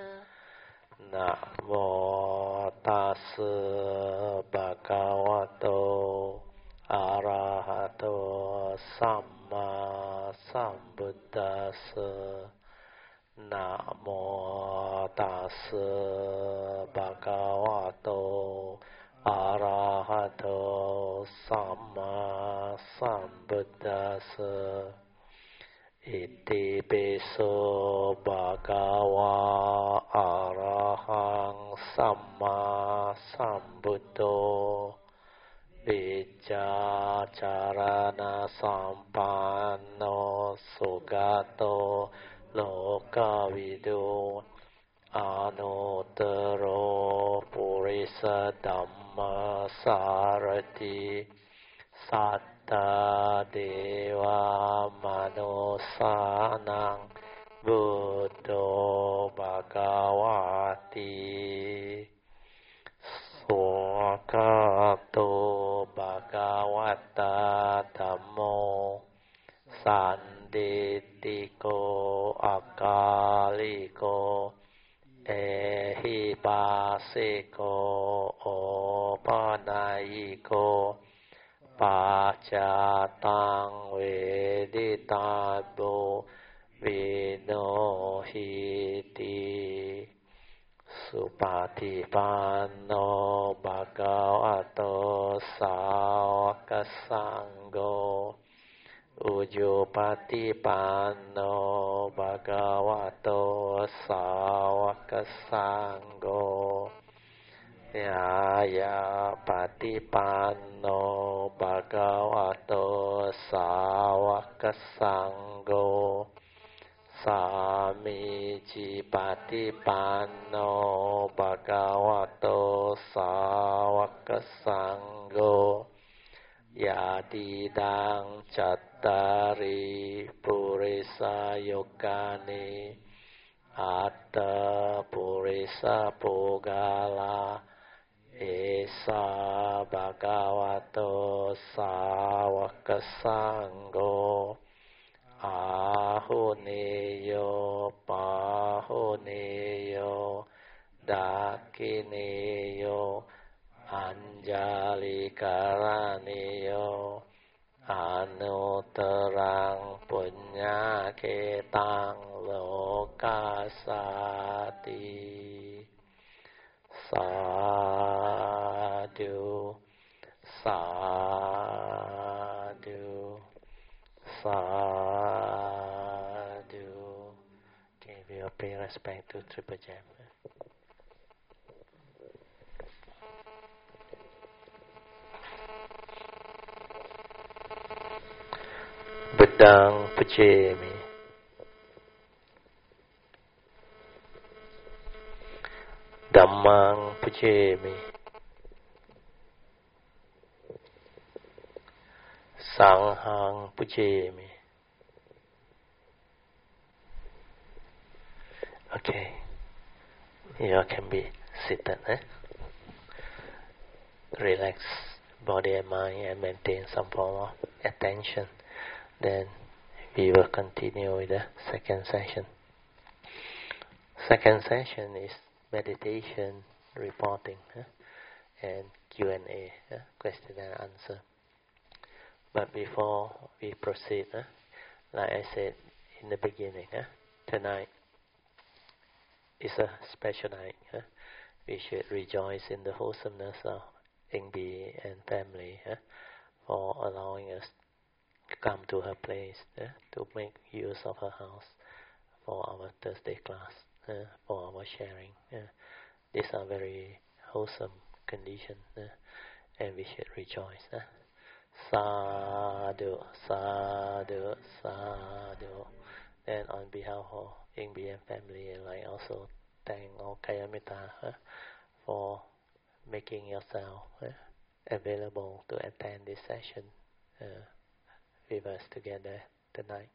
Namo Tassa Bhagavato Arahato Samma Sambuddhassa Namo Tassa Bhagavato Arahato Samma Sambuddhassa Iti Piso Bhagava Arahang Samma Sambuddho Vijacarana Sampanno Sugato Lokavido Anuttaro Purisa Dhamma Sarati Satta Deva Manusanang Buddho Bhagavati Swakato Bhagavata Dhammo Sanditiko Akaliko Ehipasiko Opanayiko Pacatang Veditabo Vinohiti Supatipanno Bhagavato Sāvaka Sangho Ujjopatipanno Bhagavato Sāvaka Sangho Nyaya Patipanno Bhagavato Sāvaka Sangho สามีจิปฏิปันโนภะคะวะโตสาวกสังโฆยาติดังจัตตาริปุริสายกานิอัตตปุริสปุกาลาเอสาภะคะวะโตสาวกสังโฆอาหุเนโยปาหุเนโยดาคิเนโยอัญญาลิการเนโยอนุตรังปุญญาเกตังโลกาสาติสาธุสาธุสาธุ Okay, we will pay respect to Triple Gem. Buddhang Pujami. Dhammang Pujami. Sanghang Pujami. Okay, you can be seated. Relax body and mind and maintain some form of attention. Then we will continue with the second session. Second session is meditation, reporting, and Q&A, question and answer. But before we proceed, like I said in the beginning, tonight is a special night. We should rejoice in the wholesomeness of Engbi and family for allowing us to come to her place, to make use of her house for our Thursday class, for our sharing. These are very wholesome conditions, and we should rejoice. Sadhu, sadhu, sadhu. And on behalf of Engbi and family, I'd like also thank all Kayamita for making yourself available to attend this session with us together tonight.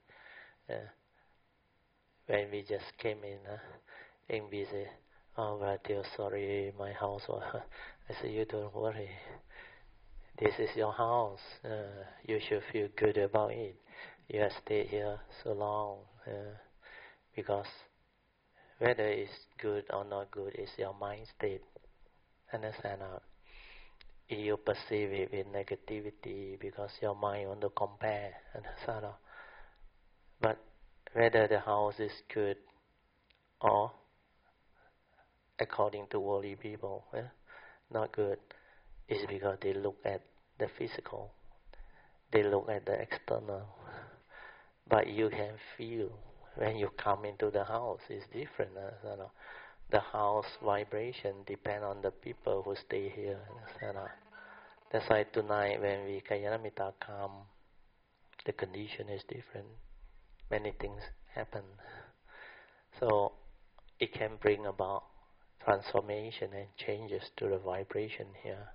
When we just came in, Engbi said, "Oh, Radhyo, sorry, my house was..." I said, "You don't worry. This is your house. You should feel good about it. You have stayed here so long, because whether it's good or not good is your mind state. Understand? If you perceive it with negativity because your mind want to compare, understand? But whether the house is good or, according to worldly people, not good, is because they look at the physical, they look at the external. But you can feel when you come into the house, it's different. The house vibration depends on the people who stay here. That's why tonight when we Kayanamita come, the condition is different. Many things happen. So it can bring about transformation and changes to the vibration here.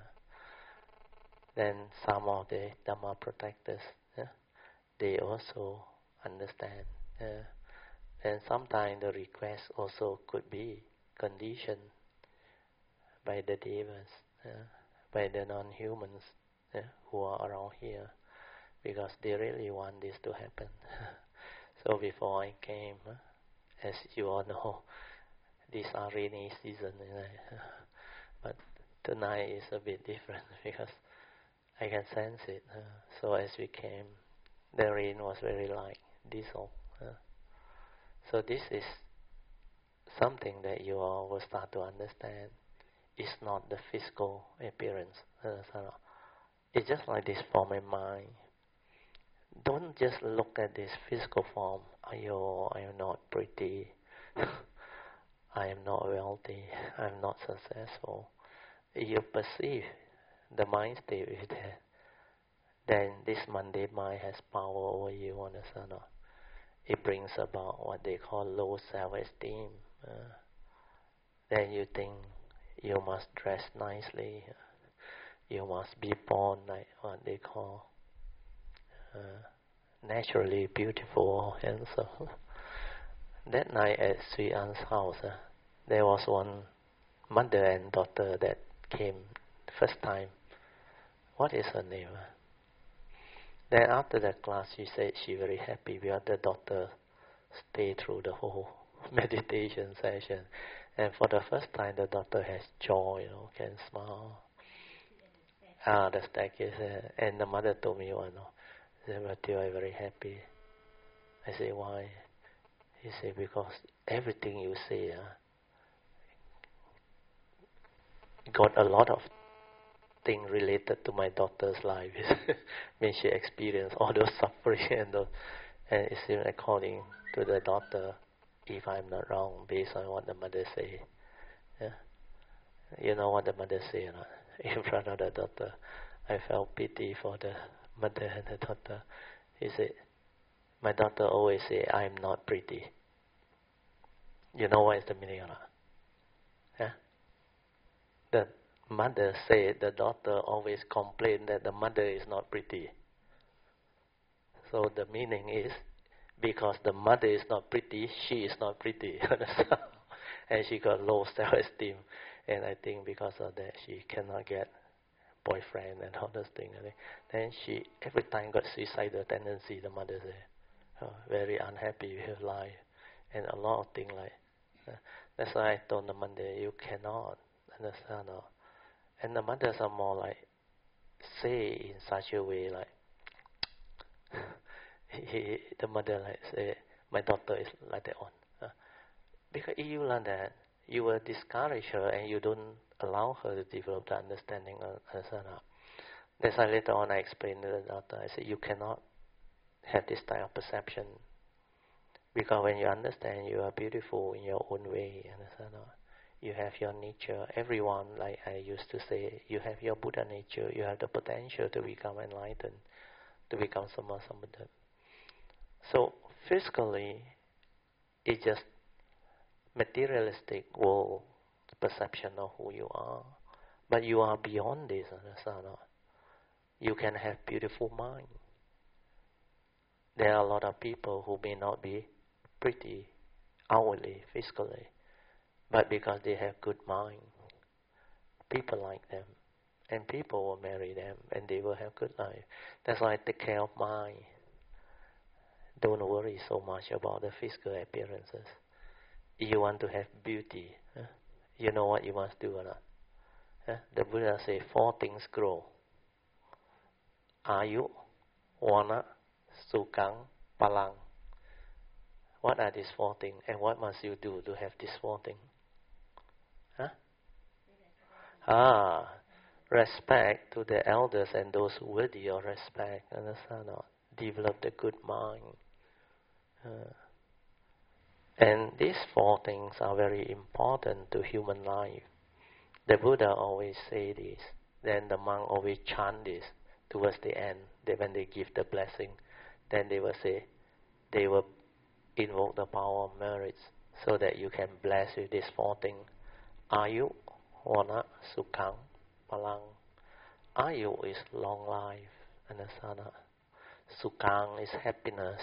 Then some of the Dhamma protectors, they also understand. And sometimes the request also could be conditioned by the devas, by the non-humans who are around here, because they really want this to happen. So before I came, as you all know, these are rainy season, but tonight is a bit different because I can sense it. So as we came, the rain was very light, diesel. So this is something that you all will start to understand. It's not the physical appearance. It's just like this form in mind. Don't just look at this physical form. I am not pretty. I am not wealthy. I am not successful. You perceive the mind state is there. Then this mundane mind has power over you, understand? it brings about what they call low self-esteem. Then you think you must dress nicely, you must be born like what they call naturally beautiful, and so that night at Sui An's house, there was one mother and daughter that came first time. What is her name? Then after the class, she said she very happy because the daughter stayed through the whole meditation session, and for the first time, the daughter has joy, can smile. The staircase, and the mother told me, she said, "But I'm very happy." I said, "Why?" He said, "Because everything you say got a lot of thing related to my daughter's life." When she experienced all those suffering and it's even according to the daughter, if I'm not wrong, based on what the mother say. Yeah? You know what the mother say, right? In front of the daughter. I felt pity for the mother and the daughter. He said, "My daughter always say I'm not pretty." You know what is the meaning of that? Yeah? The mother said the daughter always complained that the mother is not pretty. So the meaning is, because the mother is not pretty, she is not pretty. And she got low self-esteem. And I think because of that, she cannot get boyfriend and all those things. Then she every time got suicidal tendency, the mother say, very unhappy with her life. And a lot of things like that's why I told the mother, you cannot understand. And the mothers are more like, say in such a way like, the mother like say, my daughter is like that one. Because if you learn that, you will discourage her and you don't allow her to develop the understanding of herself. That's why later on I explained to the daughter, I said, you cannot have this type of perception. Because when you understand you are beautiful in your own way, understand? You have your nature. Everyone, like I used to say, you have your Buddha nature. You have the potential to become enlightened, to become Sammasambuddha. So physically, it's just materialistic world perception of who you are. But you are beyond this, understand? You can have beautiful mind. There are a lot of people who may not be pretty outwardly, physically, but because they have good mind, people like them, and people will marry them, and they will have good life. That's why I take care of mind. Don't worry so much about the physical appearances. If you want to have beauty, you know what you must do or not? The Buddha say 4 things grow. Ayu, Wana, Sukang, Palang. What are these 4 things, and what must you do to have these 4 things? Respect to the elders and those worthy of respect. Understand? Develop the good mind. And these 4 things are very important to human life. The Buddha always say this. Then the monk always chant this towards the end. When they give the blessing, then they will say, they will invoke the power of merits so that you can bless with these 4 things. Ayu, Wana, Sukang, Palang. Ayu is long life, understand? Sukang is happiness.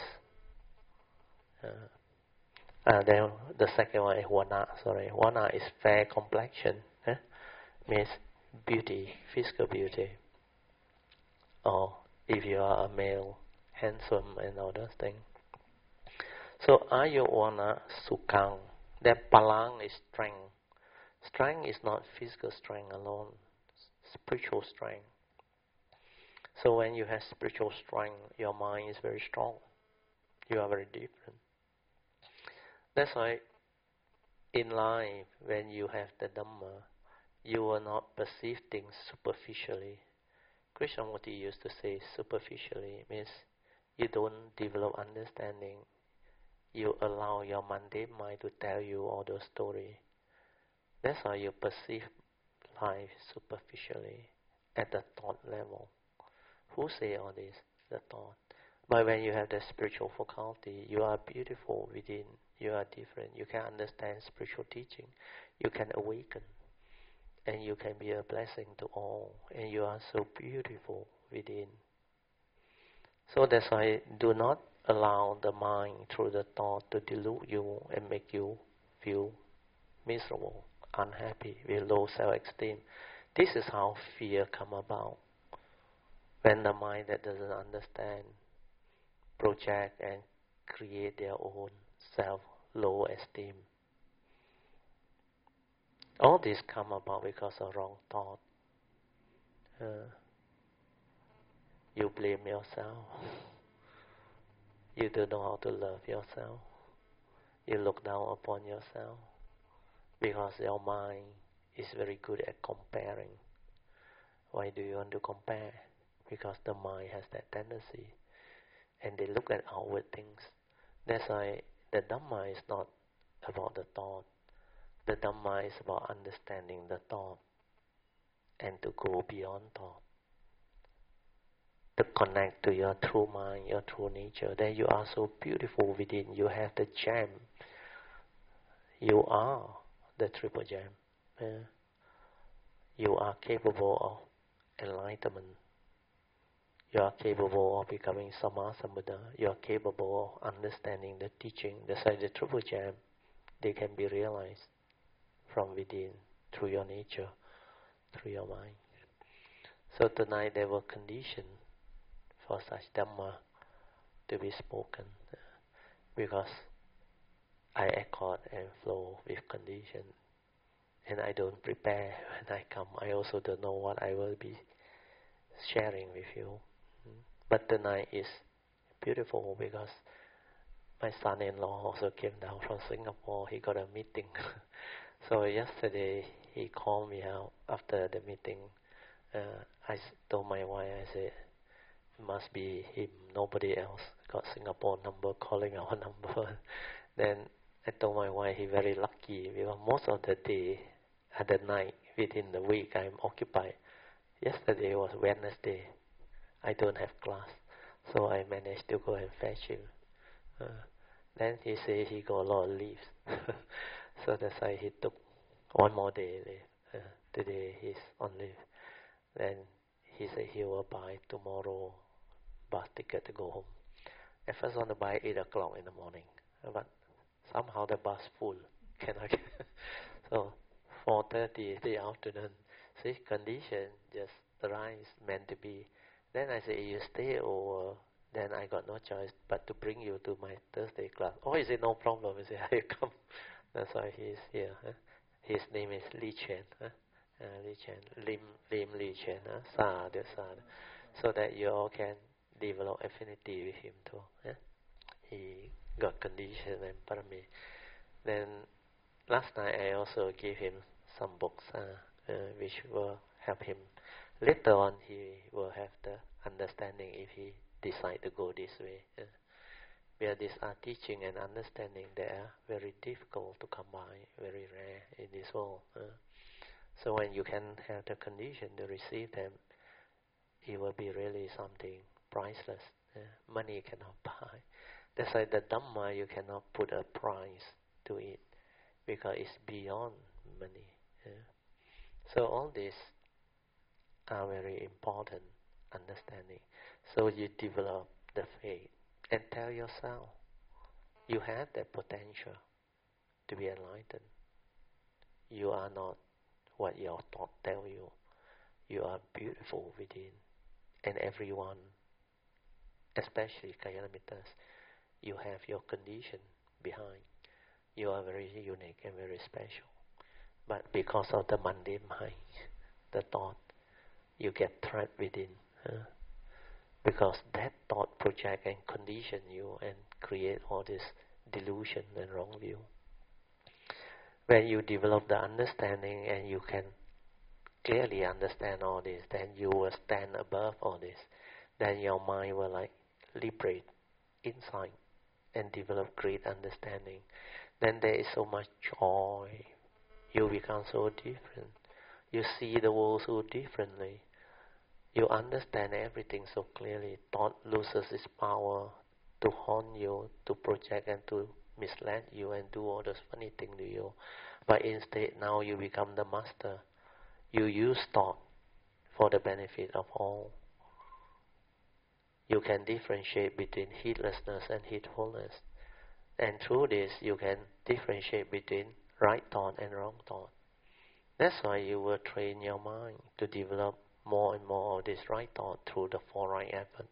Then the second one is Wana. Wana is fair complexion. Means beauty, physical beauty. Or if you are a male, handsome and all those things. So Ayu, Wana, Sukang. Then Palang is strength. Strength is not physical strength alone, spiritual strength. So when you have spiritual strength, your mind is very strong. You are very different. That's why in life, when you have the Dhamma, you will not perceive things superficially. Krishnamurti used to say superficially means you don't develop understanding. You allow your mundane mind to tell you all those stories. That's how you perceive life superficially at the thought level. Who say all this? The thought. But when you have the spiritual faculty, you are beautiful within, you are different, you can understand spiritual teaching, you can awaken, and you can be a blessing to all, and you are so beautiful within. So that's why do not allow the mind through the thought to delude you and make you feel miserable, unhappy, with low self-esteem. This is how fear come about. When the mind that doesn't understand project and create their own self-low esteem. All this come about because of wrong thought. You blame yourself. You don't know how to love yourself. You look down upon yourself because your mind is very good at comparing. Why do you want to compare? Because the mind has that tendency, and they look at outward things. That's why the Dhamma is not about the thought. The Dhamma is about understanding the thought and to go beyond thought, to connect to your true mind, your true nature. Then you are so beautiful within. You have the gem. You are the triple gem. You are capable of enlightenment. You are capable of becoming Sammasambuddha. You are capable of understanding the teaching. That's why the triple gem, they can be realized from within, through your nature, through your mind. So tonight there were conditions for such Dhamma to be spoken, because I accord and flow with condition, and I don't prepare when I come. I also don't know what I will be sharing with you. But tonight is beautiful because my son-in-law also came down from Singapore. He got a meeting. So yesterday he called me out after the meeting. I told my wife, I said, it must be him, nobody else got Singapore number calling our number. Then I told my wife he very lucky because most of the day at the night within the week I'm occupied. Yesterday was Wednesday. I don't have class, so I managed to go and fetch him. Then he said he got a lot of leaves, so that's why he took one more day leave. Today he's on leave. Then he said he will buy tomorrow bus ticket to go home. At first I want to buy 8 o'clock in the morning, but somehow the bus full. Cannot get. So 4:30 the afternoon. See, condition just arise, meant to be. Then I say, you stay over. Then I got no choice but to bring you to my Thursday class. Oh, he said, no problem. He said, I come. That's why he's here. His name is Li Chen. Li Chen. Lim Li Chen. Sadhu. So that you all can develop affinity with him too. He got condition and parami. Then last night I also gave him some books which will help him. Later on he will have the understanding if he decide to go this way. Where these are teaching and understanding, they are very difficult to combine, very rare in this world. So when you can have the condition to receive them, it will be really something priceless. Money cannot buy. That's why the Dhamma, you cannot put a price to it, because it's beyond money. So all these are very important understanding. So you develop the faith and tell yourself you have that potential to be enlightened. You are not what your thought tell you. You are beautiful within, and everyone, especially Kalyanamitas, you have your condition behind. You are very unique and very special. But because of the mundane mind, the thought, you get trapped within. Because that thought project and condition you and create all this delusion and wrong view. When you develop the understanding and you can clearly understand all this, then you will stand above all this. Then your mind will like liberate insight and develop great understanding. Then there is so much joy. You become so different. You see the world so differently. You understand everything so clearly. Thought loses its power to haunt you, to project and to mislead you and do all those funny things to you. But instead, now you become the master. You use thought for the benefit of all. You can differentiate between heedlessness and heedfulness. And through this, you can differentiate between right thought and wrong thought. That's why you will train your mind to develop more and more of this right thought through the 4 right efforts.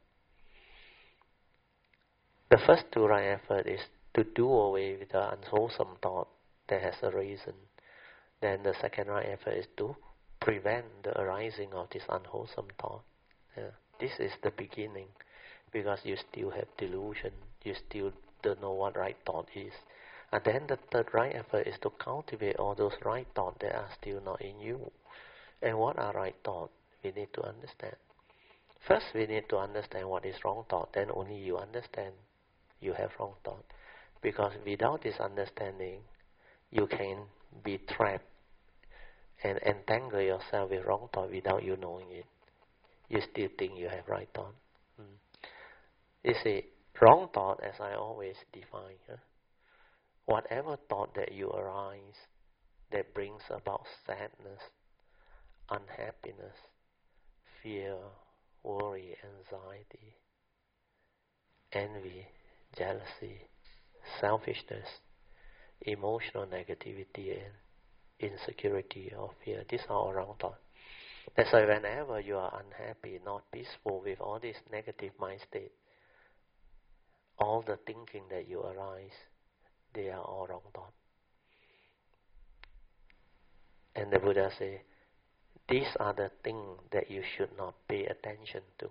The first 2 right effort is to do away with the unwholesome thought that has arisen. Then the second right effort is to prevent the arising of this unwholesome thought. This is the beginning, because you still have delusion, you still don't know what right thought is. And then the third right effort is to cultivate all those right thoughts that are still not in you. And what are right thoughts? We need to understand. First, we need to understand what is wrong thought. Then only you understand you have wrong thought. Because without this understanding, you can be trapped and entangle yourself with wrong thought without you knowing it. You still think you have right thought. You see, wrong thought, as I always define, whatever thought that you arise that brings about sadness, unhappiness, fear, worry, anxiety, envy, jealousy, selfishness, emotional negativity, and insecurity or fear, these are all wrong thoughts. That's why whenever you are unhappy, not peaceful with all this negative mind state, all the thinking that you arise, they are all wrong thoughts. And the Buddha says, these are the things that you should not pay attention to.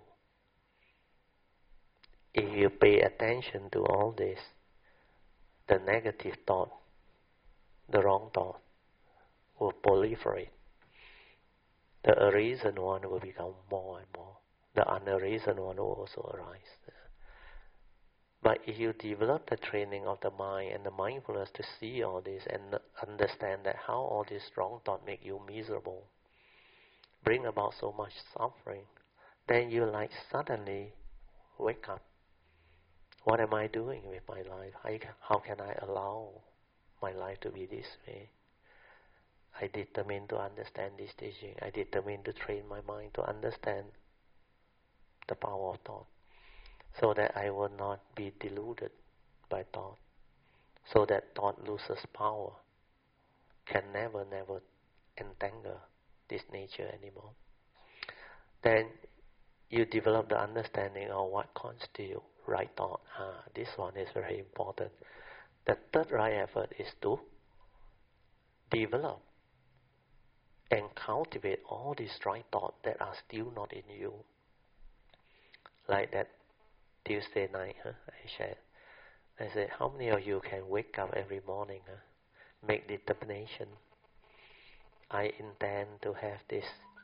If you pay attention to all this, the negative thought, the wrong thought, will proliferate. The arisen one will become more and more. The unarisen one will also arise. But if you develop the training of the mind and the mindfulness to see all this and understand that how all this wrong thought make you miserable, bring about so much suffering, then you like suddenly wake up. What am I doing with my life? How can I allow my life to be this way? I determined to understand this teaching. I determined to train my mind to understand the power of thought, so that I will not be deluded by thought, so that thought loses power, can never entangle this nature anymore. Then you develop the understanding of what constitutes right thought. This one is very important. The third right effort is to develop and cultivate all these right thoughts that are still not in you. Like that Tuesday night, I shared. I said, how many of you can wake up every morning, make determination? I intend to have this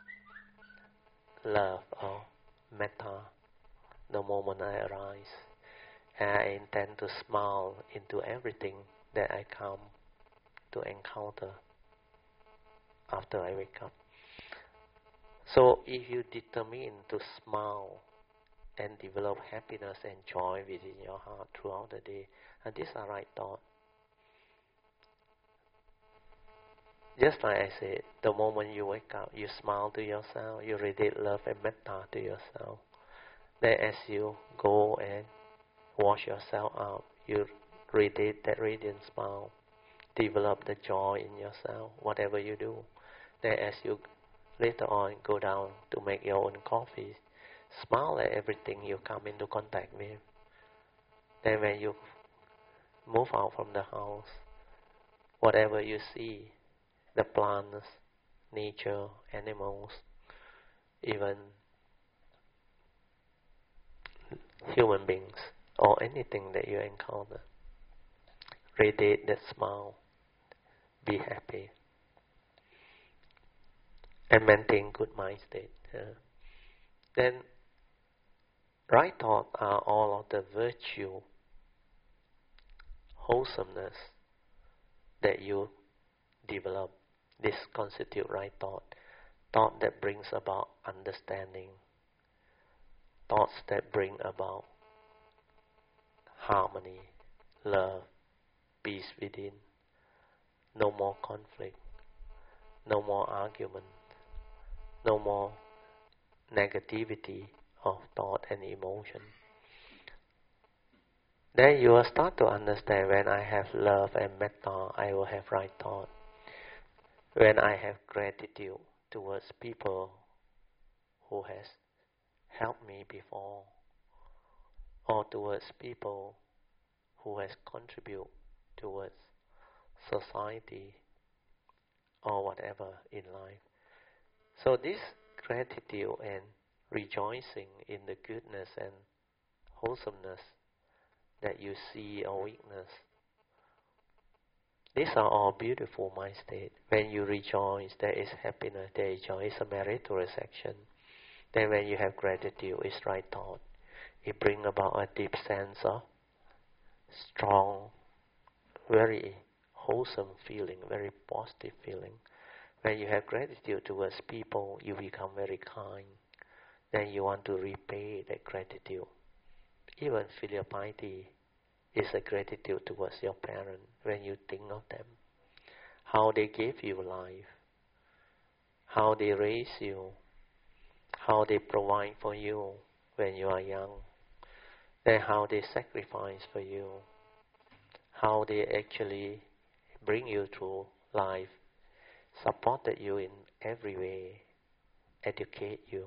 love or metta the moment I arise. And I intend to smile into everything that I come to encounter after I wake up. So if you determine to smile and develop happiness and joy within your heart throughout the day, and these are right thoughts. Just like I said, the moment you wake up, you smile to yourself, you radiate love and metta to yourself. Then as you go and wash yourself out, you radiate that radiant smile, develop the joy in yourself, whatever you do. Then as you later on go down to make your own coffee, smile at everything you come into contact with. Then when you move out from the house, whatever you see, the plants, nature, animals, even human beings, or anything that you encounter, radiate that smile, be happy, and maintain good mind state. Then right thoughts are all of the virtue, wholesomeness that you develop. This constitute right thought. Thought that brings about understanding, thoughts that bring about harmony, love, peace within, no more conflict, no more argument, no more negativity of thought and emotion. Then you will start to understand, when I have love and metta, I will have right thought. When I have gratitude towards people who has helped me before, or towards people who has contributed towards society or whatever in life. So this gratitude and rejoicing in the goodness and wholesomeness that you see or witness, these are all beautiful mind states. When you rejoice, there is happiness, there is joy, it's a meritorious action. Then when you have gratitude, it's right thought. It brings about a deep sense of strong, very wholesome feeling, very positive feeling. When you have gratitude towards people, you become very kind. Then you want to repay that gratitude. Even filial piety is a gratitude towards your parents when you think of them. How they gave you life, how they raised you, how they provide for you when you are young, then how they sacrifice for you, how they actually bring you through life, supported you in every way, educate you,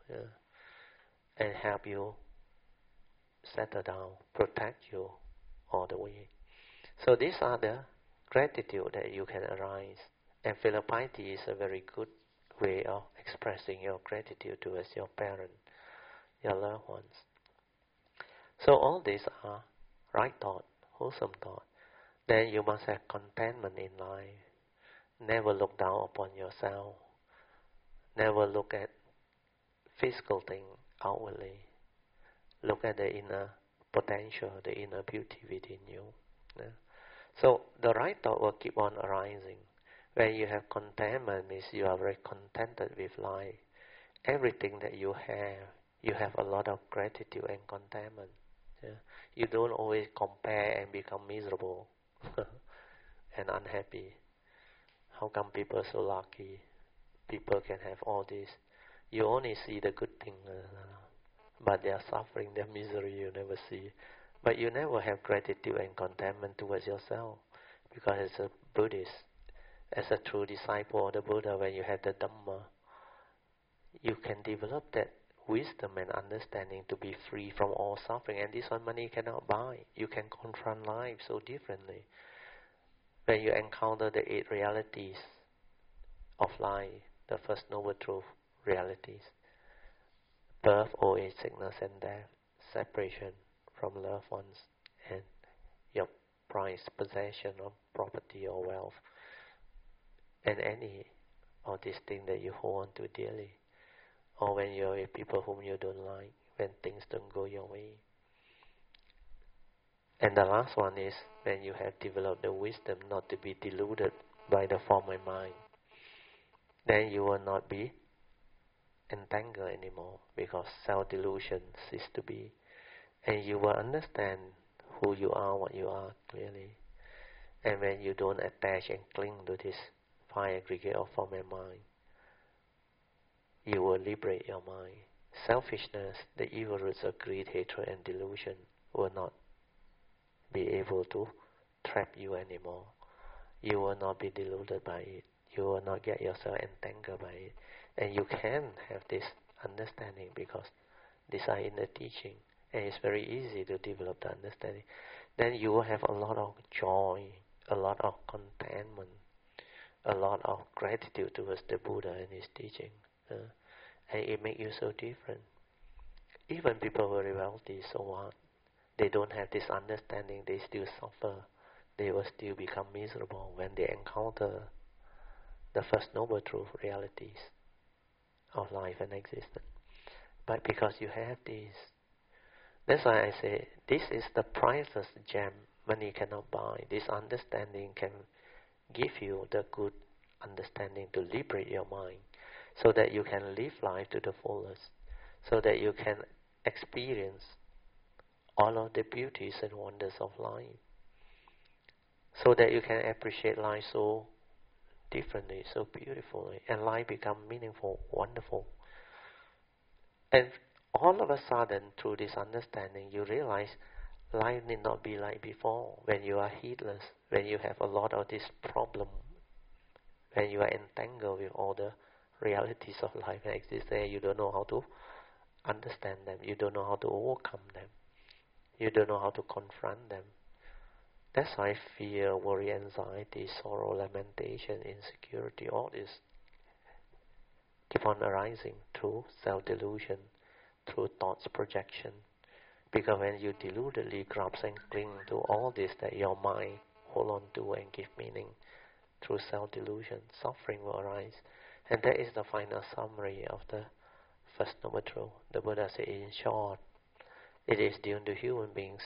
and help you settle down, protect you all the way. So these are the gratitude that you can arise. And filial piety is a very good way of expressing your gratitude towards your parents, your loved ones. So all these are right thought, wholesome thought. Then you must have contentment in life. Never look down upon yourself. Never look at physical things outwardly. Look at the inner potential, the inner beauty within you. So the right thought will keep on arising. When you have contentment, means you are very contented with life. Everything that you have a lot of gratitude and contentment. You don't always compare and become miserable and unhappy. How come people are so lucky? People can have all this. You only see the good thing, but their suffering, their misery, you never see. But you never have gratitude and contentment towards yourself, because as a Buddhist, as a true disciple of the Buddha, when you have the Dhamma, you can develop that wisdom and understanding to be free from all suffering. And this one money cannot buy. You can confront life so differently. When you encounter the 8 realities of life, the first noble truth realities: birth, old age, sickness and death, separation from loved ones, and your prized possession of property or wealth, and any of these things that you hold on to dearly, or when you're with people whom you don't like, when things don't go your way. And the last one is when you have developed the wisdom not to be deluded by the former mind. Then you will not be entangled anymore, because self-delusion ceases to be. And you will understand who you are, what you are clearly. And when you don't attach and cling to this 5 aggregate of form and mind, you will liberate your mind. Selfishness, the evil roots of greed, hatred and delusion, will not be able to trap you anymore. You will not be deluded by it. You will not get yourself entangled by it. And you can have this understanding, because these are in the teaching, and it's very easy to develop the understanding. Then you will have a lot of joy, a lot of contentment, a lot of gratitude towards the Buddha and his teaching. And it makes you so different. Even people very wealthy, so what? They don't have this understanding, they still suffer. They will still become miserable when they encounter the first noble truth realities of life and existence. But because you have this, that's why I say this is the priceless gem money cannot buy. This understanding can give you the good understanding to liberate your mind, so that you can live life to the fullest, so that you can experience all of the beauties and wonders of life, so that you can appreciate life so differently, so beautifully, and life become meaningful, wonderful. And all of a sudden, through this understanding, you realize life need not be like before, when you are heedless, when you have a lot of this problem, when you are entangled with all the realities of life that exist there, you don't know how to understand them, you don't know how to overcome them, you don't know how to confront them. That's why fear, worry, anxiety, sorrow, lamentation, insecurity, all this keep on arising through self-delusion, through thoughts projection. Because when you deludedly grasp and cling to all this that your mind hold on to and give meaning through self-delusion, suffering will arise. And that is the final summary of the First Noble Truth. The Buddha said, in short, it is due to human beings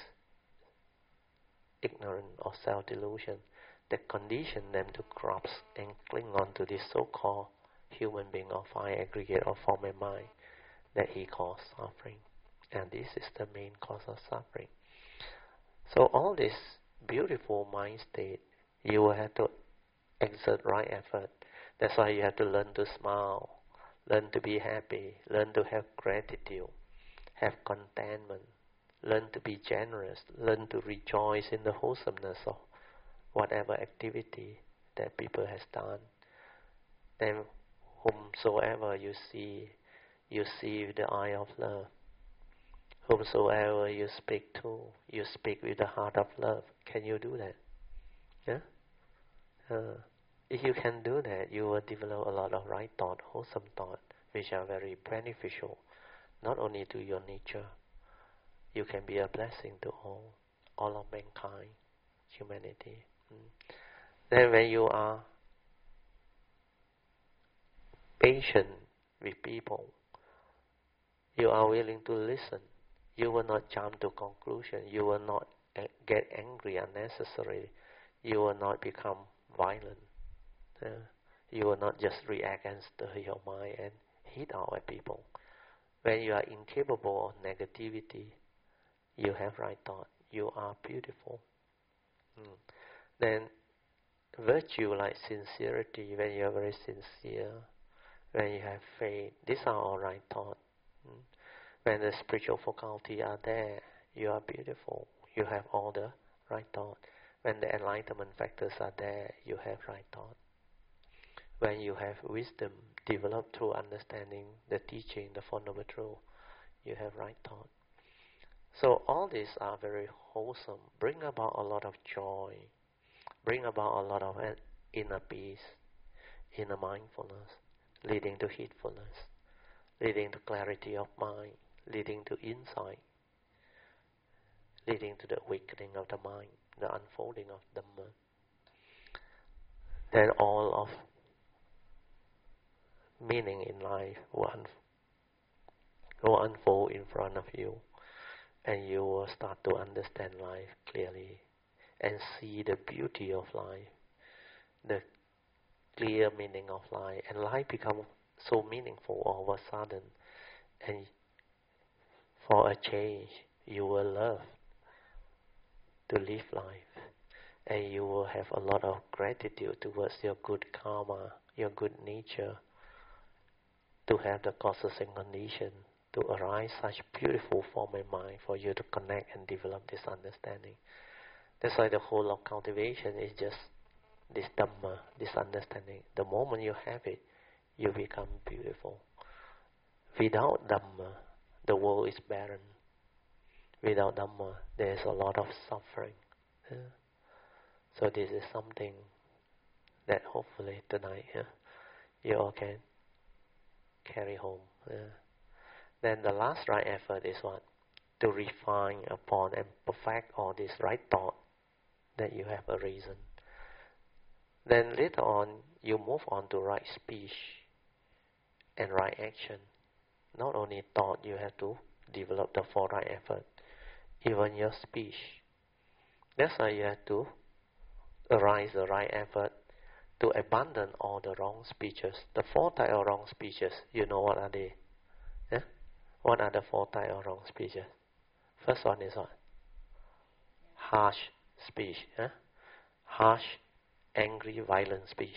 ignorant of self-delusion that condition them to grasp and cling on to this so-called human being or fine aggregate of form and mind that he calls suffering. And this is the main cause of suffering. So all this beautiful mind state, you will have to exert right effort. That's why you have to learn to smile, learn to be happy, learn to have gratitude, have contentment, learn to be generous, learn to rejoice in the wholesomeness of whatever activity that people has done. Then whomsoever you see with the eye of love. Whomsoever you speak to, you speak with the heart of love. Can you do that? Yeah? If you can do that, you will develop a lot of right thought, wholesome thought, which are very beneficial, not only to your nature. You can be a blessing to all of mankind, humanity. Then when you are patient with people, you are willing to listen. You will not jump to conclusion. You will not get angry unnecessarily. You will not become violent. You will not just react and stir your mind and hit out at people. When you are incapable of negativity, you have right thought. You are beautiful. Then virtue like sincerity, when you are very sincere, when you have faith, these are all right thought. When the spiritual faculty are there, you are beautiful. You have all the right thought. When the enlightenment factors are there, you have right thought. When you have wisdom developed through understanding the teaching, the Four Noble Truths, you have right thought. So all these are very wholesome, bring about a lot of joy, bring about a lot of inner peace, inner mindfulness, leading to heedfulness, leading to clarity of mind, leading to insight, leading to the awakening of the mind, the unfolding of Dhamma. Then all of meaning in life will unfold in front of you, and you will start to understand life clearly and see the beauty of life, the clear meaning of life, and life becomes so meaningful all of a sudden. And for a change, you will love to live life, and you will have a lot of gratitude towards your good karma, your good nature, to have the causes and conditions to arise such beautiful form and mind for you to connect and develop this understanding. That's why the whole of cultivation is just this Dhamma, this understanding. The moment you have it, you become beautiful. Without Dhamma, the world is barren. Without Dhamma, there is a lot of suffering. So this is something that hopefully tonight you all can carry home. Then the last right effort is what? To refine upon and perfect all this right thought that you have a reason. Then later on, you move on to right speech and right action. Not only thought, you have to develop the four right effort, even your speech. That's why you have to arise the right effort to abandon all the wrong speeches. The four types of wrong speeches, you know what are they? What are the 4 types of wrong speeches? First one is what? Harsh speech. Harsh, angry, violent speech.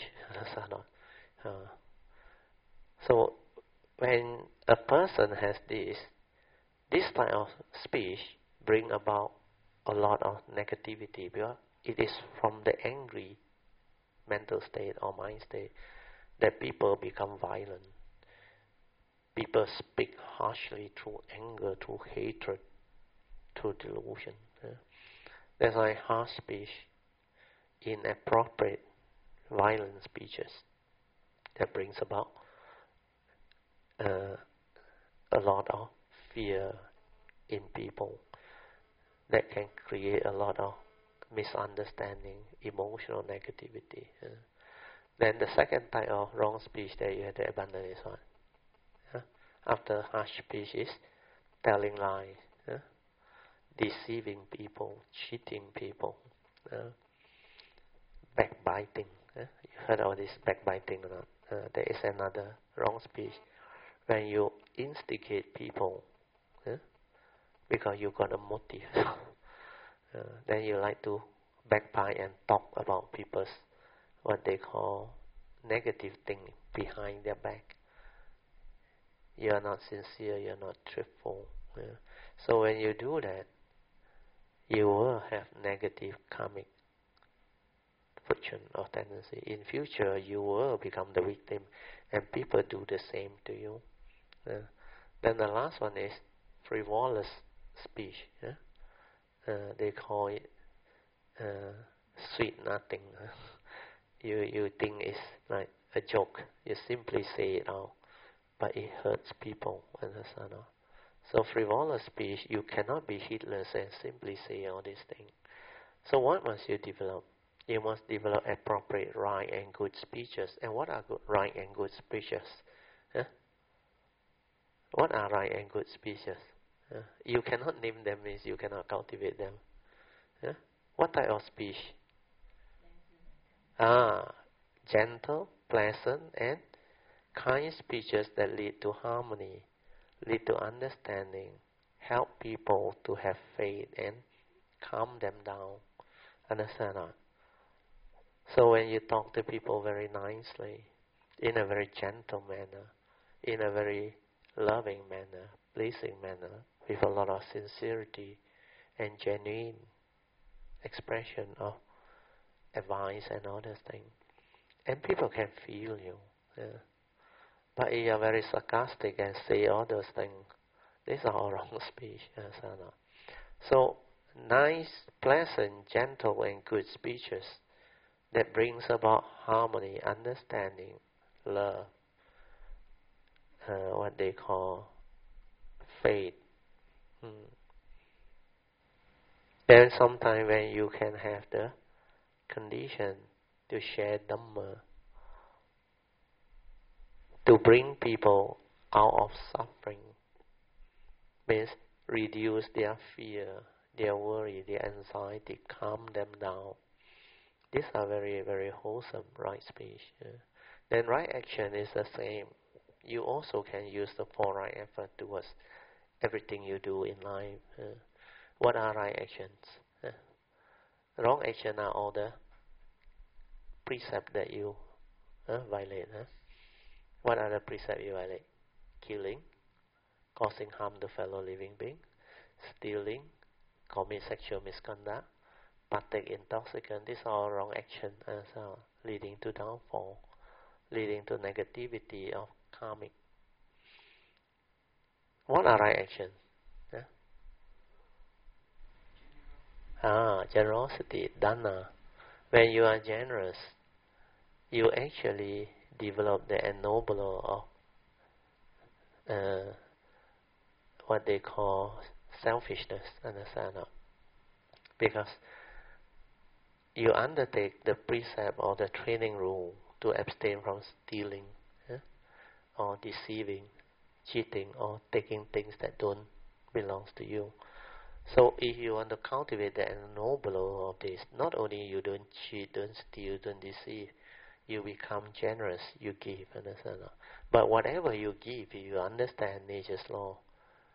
So when a person has this type of speech bring about a lot of negativity because it is from the angry mental state or mind state that people become violent. People speak harshly through anger, through hatred, through delusion. That's why harsh speech, inappropriate, violent speeches that brings about a lot of fear in people that can create a lot of misunderstanding, emotional negativity. Then the second type of wrong speech that you have to abandon is what? After harsh speech is telling lies, deceiving people, cheating people, backbiting. You heard of this backbiting or not? There is another wrong speech when you instigate people because you got a motive. Then you like to backbite and talk about people's what they call negative thing behind their back. You are not sincere, you are not truthful. So when you do that, you will have negative karmic friction or tendency. In future, you will become the victim, and people do the same to you. Then the last one is frivolous speech. They call it sweet nothing. You think it's like a joke. You simply say it out, but it hurts people. Understand? So frivolous speech, you cannot be heedless and simply say all these things. So what must you develop? You must develop appropriate right and good speeches. And what are good, right and good speeches? What are right and good speeches? You cannot name them, means you cannot cultivate them. What type of speech? Gentle, pleasant, and kind speeches that lead to harmony, lead to understanding, help people to have faith and calm them down. Understand? So when you talk to people very nicely, in a very gentle manner, in a very loving manner, pleasing manner, with a lot of sincerity and genuine expression of advice and all those things, and people can feel you. But if you are very sarcastic and say all those things, these are all wrong speech. So nice, pleasant, gentle, and good speeches that brings about harmony, understanding, love, what they call faith. Then sometime when you can have the condition to share Dhamma, to bring people out of suffering, means reduce their fear, their worry, their anxiety, calm them down. These are very, very wholesome right speech. Then right action is the same. You also can use the 4 right effort towards everything you do in life. What are right actions? Wrong action are all the precepts that you violate. What are the precepts you violate? Killing, causing harm to fellow living being, stealing, commit sexual misconduct, partake intoxicant. These are all wrong actions, leading to downfall, leading to negativity of karmic. What are right actions? Generosity, dana. When you are generous, you actually develop the ennobler of what they call selfishness, understand? Because you undertake the precept or the training rule to abstain from stealing, or deceiving, cheating, or taking things that don't belong to you. So if you want to cultivate the ennobler of this, not only you don't cheat, don't steal, don't deceive, you become generous, you give, understand? But whatever you give, if you understand nature's law,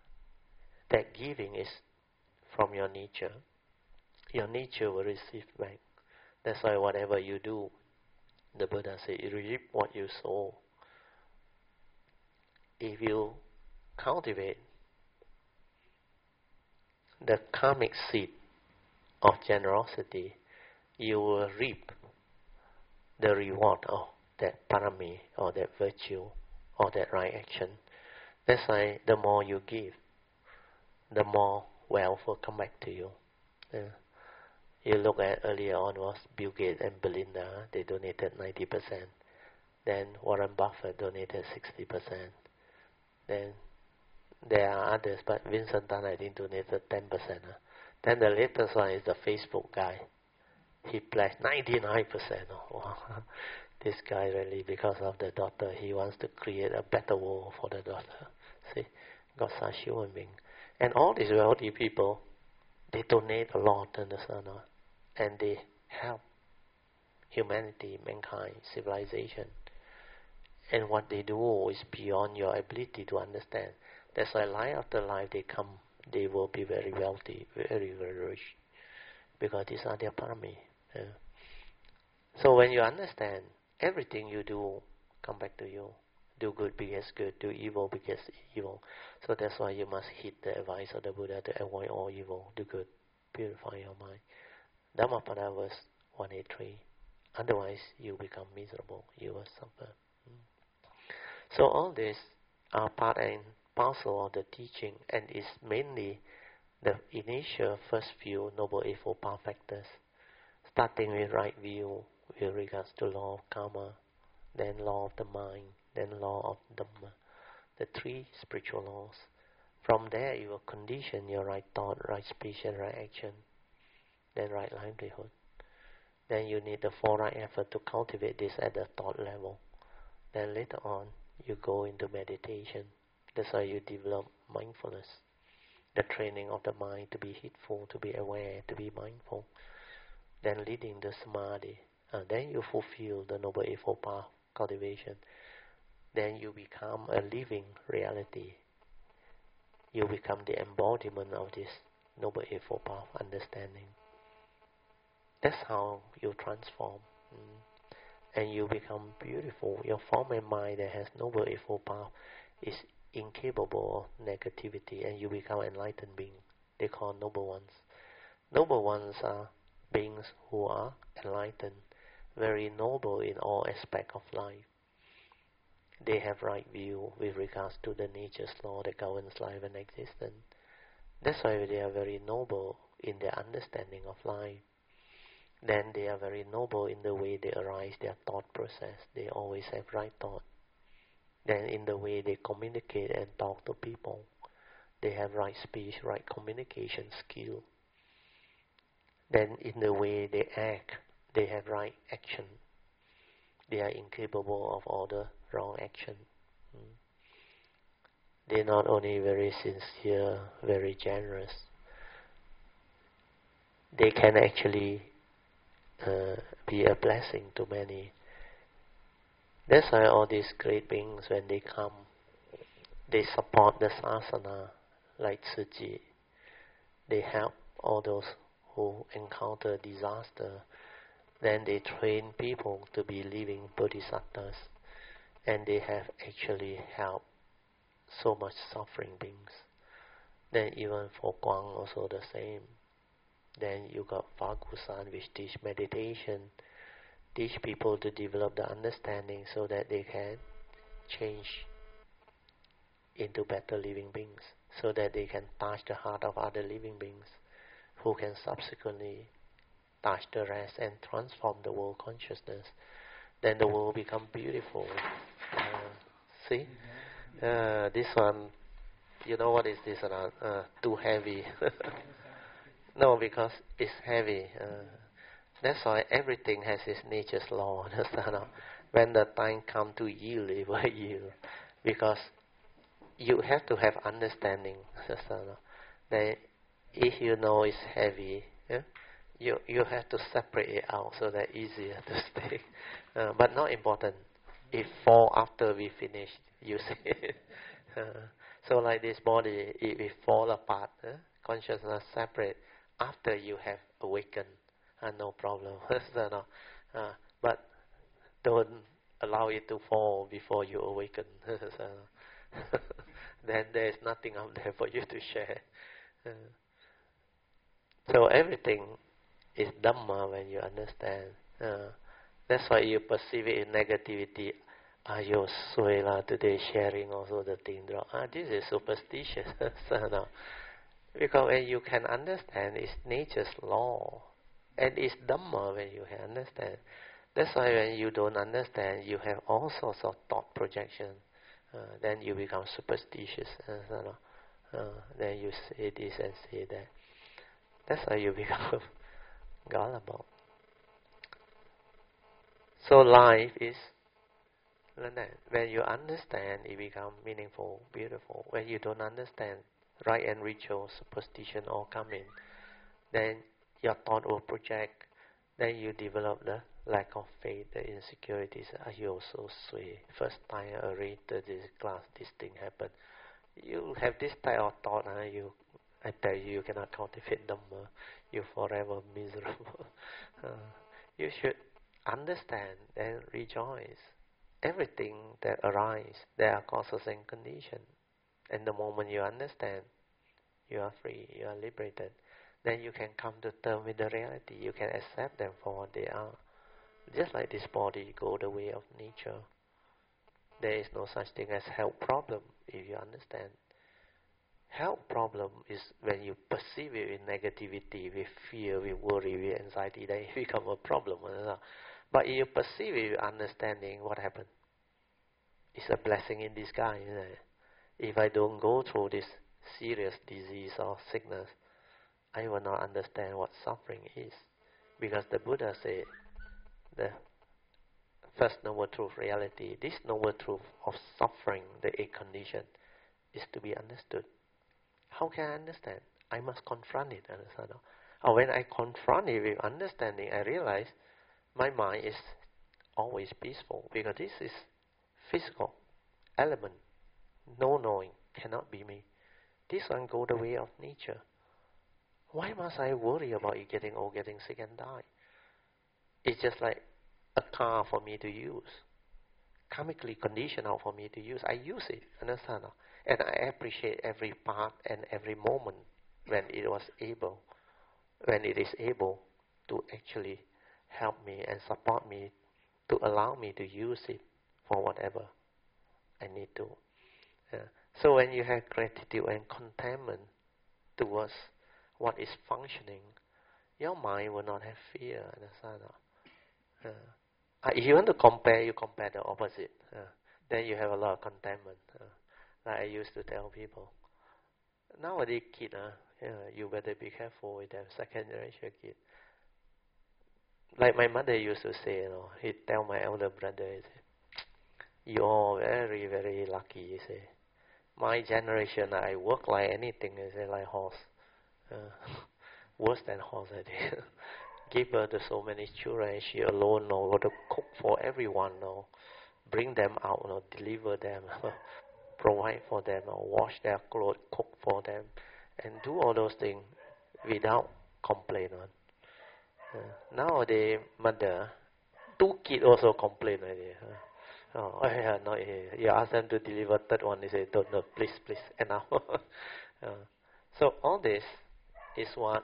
that giving is from your nature. Your nature will receive back. That's why whatever you do, the Buddha said, you reap what you sow. If you cultivate the karmic seed of generosity, you will reap the reward of that parami, or that virtue, or that right action. That's why the more you give, the more wealth will come back to you. You look at earlier on was Bill Gates and Belinda, they donated 90%. Then Warren Buffett donated 60%. Then there are others, but Vincent Tan, I think, donated 10%. Then the latest one is the Facebook guy. He pledged 99%. Oh, wow. This guy really, because of the daughter, he wants to create a better world for the daughter. See, got such human being. And all these wealthy people, they donate a lot, understand? And they help humanity, mankind, civilization. And what they do is beyond your ability to understand. That's why life after life they will be very wealthy, very, very rich. Because these are their parami. So when you understand, everything you do come back to you. Do good begets good, do evil begets evil. So that's why you must heed the advice of the Buddha to avoid all evil, do good, purify your mind. Dhammapada verse 183. Otherwise you become miserable, you will suffer. So all this are part and parcel of the teaching, and is mainly the initial first few Noble Eightfold Path factors, starting with right view with regards to law of karma, then law of the mind, then law of Dhamma, the three spiritual laws. From there you will condition your right thought, right speech and right action, then right livelihood. Then you need the four right effort to cultivate this at the thought level. Then later on you go into meditation. That's why you develop mindfulness, the training of the mind to be heedful, to be aware, to be mindful. Then leading the samadhi. Then you fulfill the Noble Eightfold Path cultivation. Then you become a living reality. You become the embodiment of this Noble Eightfold Path understanding. That's how you transform. And you become beautiful. Your form and mind that has Noble Eightfold Path is incapable of negativity, and you become enlightened being. They call noble ones. Noble ones are beings who are enlightened, very noble in all aspects of life. They have right view with regards to the nature's law that governs life and existence. That's why they are very noble in their understanding of life. Then they are very noble in the way they arise their thought process. They always have right thought. Then in the way they communicate and talk to people, they have right speech, right communication skill. Then in the way they act, they have right action. They are incapable of all the wrong action. They are not only very sincere, very generous, they can actually be a blessing to many. That's why all these great beings, when they come, they support the sasana, like Tzu Chi. They help all those who encounter disaster. Then they train people to be living bodhisattvas. And they have actually helped so much suffering beings. Then even for Guang also the same. Then you got Fagusan, which teach meditation, teach people to develop the understanding so that they can change into better living beings, so that they can touch the heart of other living beings, who can subsequently touch the rest and transform the world consciousness. Then the world become beautiful. See? This one, you know what is this? Too heavy. No, because it's heavy. That's why everything has its nature's law. When the time comes to yield, it will yield. Because you have to have understanding. That if you know it's heavy, you have to separate it out so that easier to stay. But not important. If fall after we finish, you see it. So like this body, it will fall apart, consciousness separate after you have awakened, no problem. So, no, but don't allow it to fall before you awaken. So, then there is nothing out there for you to share. So everything is Dhamma when you understand. That's why you perceive it in negativity. Yo suay lah today sharing also the thing. This is superstitious. So, no. Because when you can understand, it's nature's law. And it's Dhamma when you can understand. That's why when you don't understand, you have all sorts of thought projection. Then you become superstitious. Then you say this and say that. That's how you become gullible. So life is when you understand, it becomes meaningful, beautiful. When you don't understand, right and ritual, superstition all come in. Then your thought will project. Then you develop the lack of faith, the insecurities. You so sweet. First time I read this class, this thing happened. You have this type of thought, I tell you, you cannot cultivate Dhamma. You're forever miserable. You should understand and rejoice. Everything that arises, there are causes and conditions. And the moment you understand, you are free, you are liberated. Then you can come to terms with the reality. You can accept them for what they are. Just like this body go the way of nature. There is no such thing as health problem if you understand. Health problem is when you perceive it with negativity, with fear, with worry, with anxiety, then it becomes a problem. But if you perceive it with understanding, what happens? It's a blessing in disguise. Isn't it? If I don't go through this serious disease or sickness, I will not understand what suffering is. Because the Buddha said, the first noble truth, reality, this noble truth of suffering, the eight condition, is to be understood. How can I understand? I must confront it. Understand? Or when I confront it with understanding, I realize my mind is always peaceful, because this is physical element. No knowing cannot be me. This one go the way of nature. Why must I worry about it getting old, getting sick and die? It's just like a car for me to use. Karmically conditioned for me to use. I use it, understand? And I appreciate every part and every moment when it is able to actually help me and support me, to allow me to use it for whatever I need to. So when you have gratitude and contentment towards what is functioning, your mind will not have fear, understand? If you want to compare, you compare the opposite. Then you have a lot of contentment. Like I used to tell people, nowadays kid, you better be careful with them, second generation kid. Like my mother used to say, he'd tell my elder brother, he said, you're very, very lucky, he said. My generation, I work like anything, he said, like horse. Worse than horse, I think. Give birth to so many children, she alone, got to cook for everyone, bring them out, deliver them, provide for them, wash their clothes, cook for them, and do all those things without complaint. Nowadays, mother, 2 kids also complain already. No, you ask them to deliver third one, they say, don't, no, please, enough. So all this is what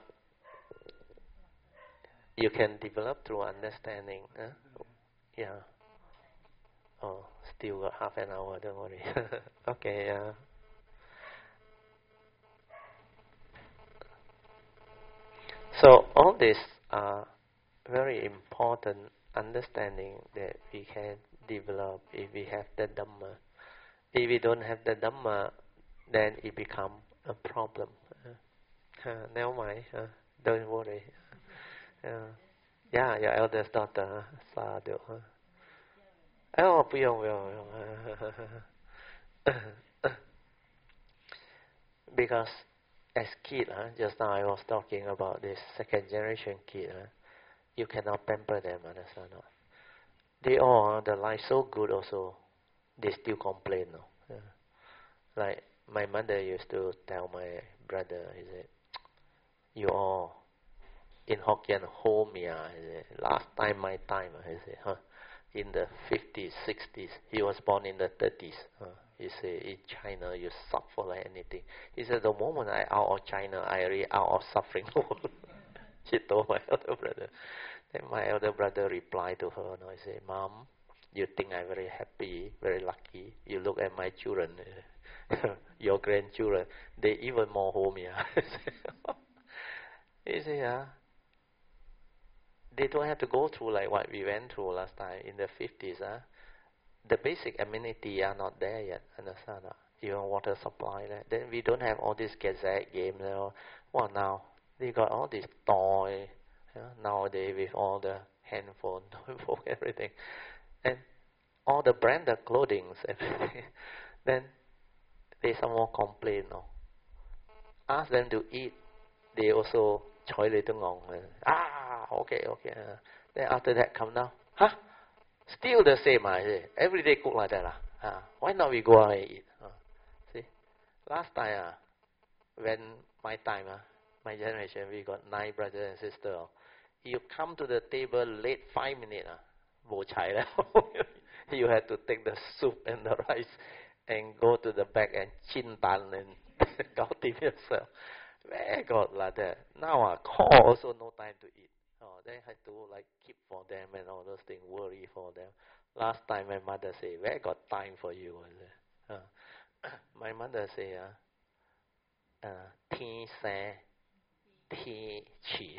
you can develop through understanding. Yeah. Oh, still got half an hour, don't worry. Okay. So all these are very important understanding that we can develop if we have the Dhamma. If we don't have the Dhamma, then it becomes a problem. Never mind. Don't worry. Yeah, your eldest daughter, Sadhu. Oh, 不用 Because as kid, just now I was talking about this second generation kid. You cannot pamper them, understand? They all, the life so good also, they still complain. Like My mother used to tell my brother, he said, you all in Hokkien, home, yeah. Last time, my time, he said, huh? In the 50s, 60s. He was born in the 30s. He said, in China, you suffer like anything. He said, the moment I out of China, I already out of suffering. She told my elder brother. Then my elder brother replied to her, no, he said, Mom, you think I'm very happy, very lucky. You look at my children, your grandchildren, they even more home, yeah. He said, yeah. They don't have to go through like what we went through last time in the 50s. The basic amenity are not there yet, understand? Even water supply. Then we don't have all these gazette games. Well, now they got all these toys nowadays with all the handphone, everything, and all the branded clothing, everything. Then they somehow complain. No? Ask them to eat, they also choi lê tương ngon. Okay. Then after that come down. Still the same. Every day cook like that. Why not we go out and eat? See, last time, when my time, my generation, we got 9 brothers and sisters. You come to the table late 5 minutes, bo chai. You had to take the soup and the rice and go to the back and chin tan and gao tip yourself. Where got like that? Now, call also no time to eat. They had to like keep for them and all those things, worry for them. Last time my mother say, where got time for you? My mother say, Thiên Sa, Thiên Chỉ.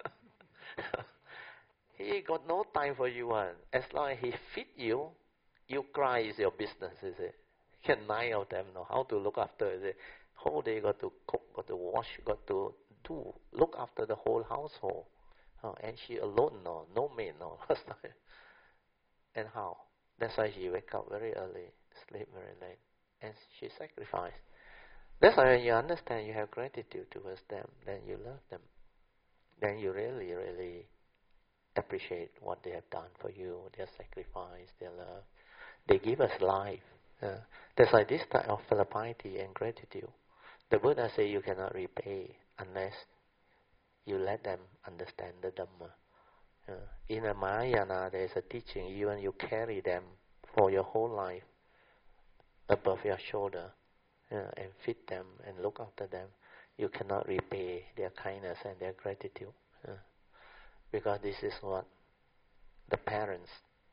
He got no time for you. As long as he feed you, you cry is your business, is it? Can 9 of them know how to look after, is it? Whole day got to cook, got to wash, got to look after the whole household. And she alone, no maid, last time. And how? That's why she wake up very early, sleep very late, and she sacrificed. That's why when you understand, you have gratitude towards them, then you love them. Then you really, really appreciate what they have done for you, their sacrifice, their love. They give us life. That's why this type of piety and gratitude, the Buddha say you cannot repay unless you let them understand the Dhamma. In a Mahayana, there is a teaching, even you carry them for your whole life above your shoulder and feed them and look after them, you cannot repay their kindness and their gratitude. Because this is what the parents'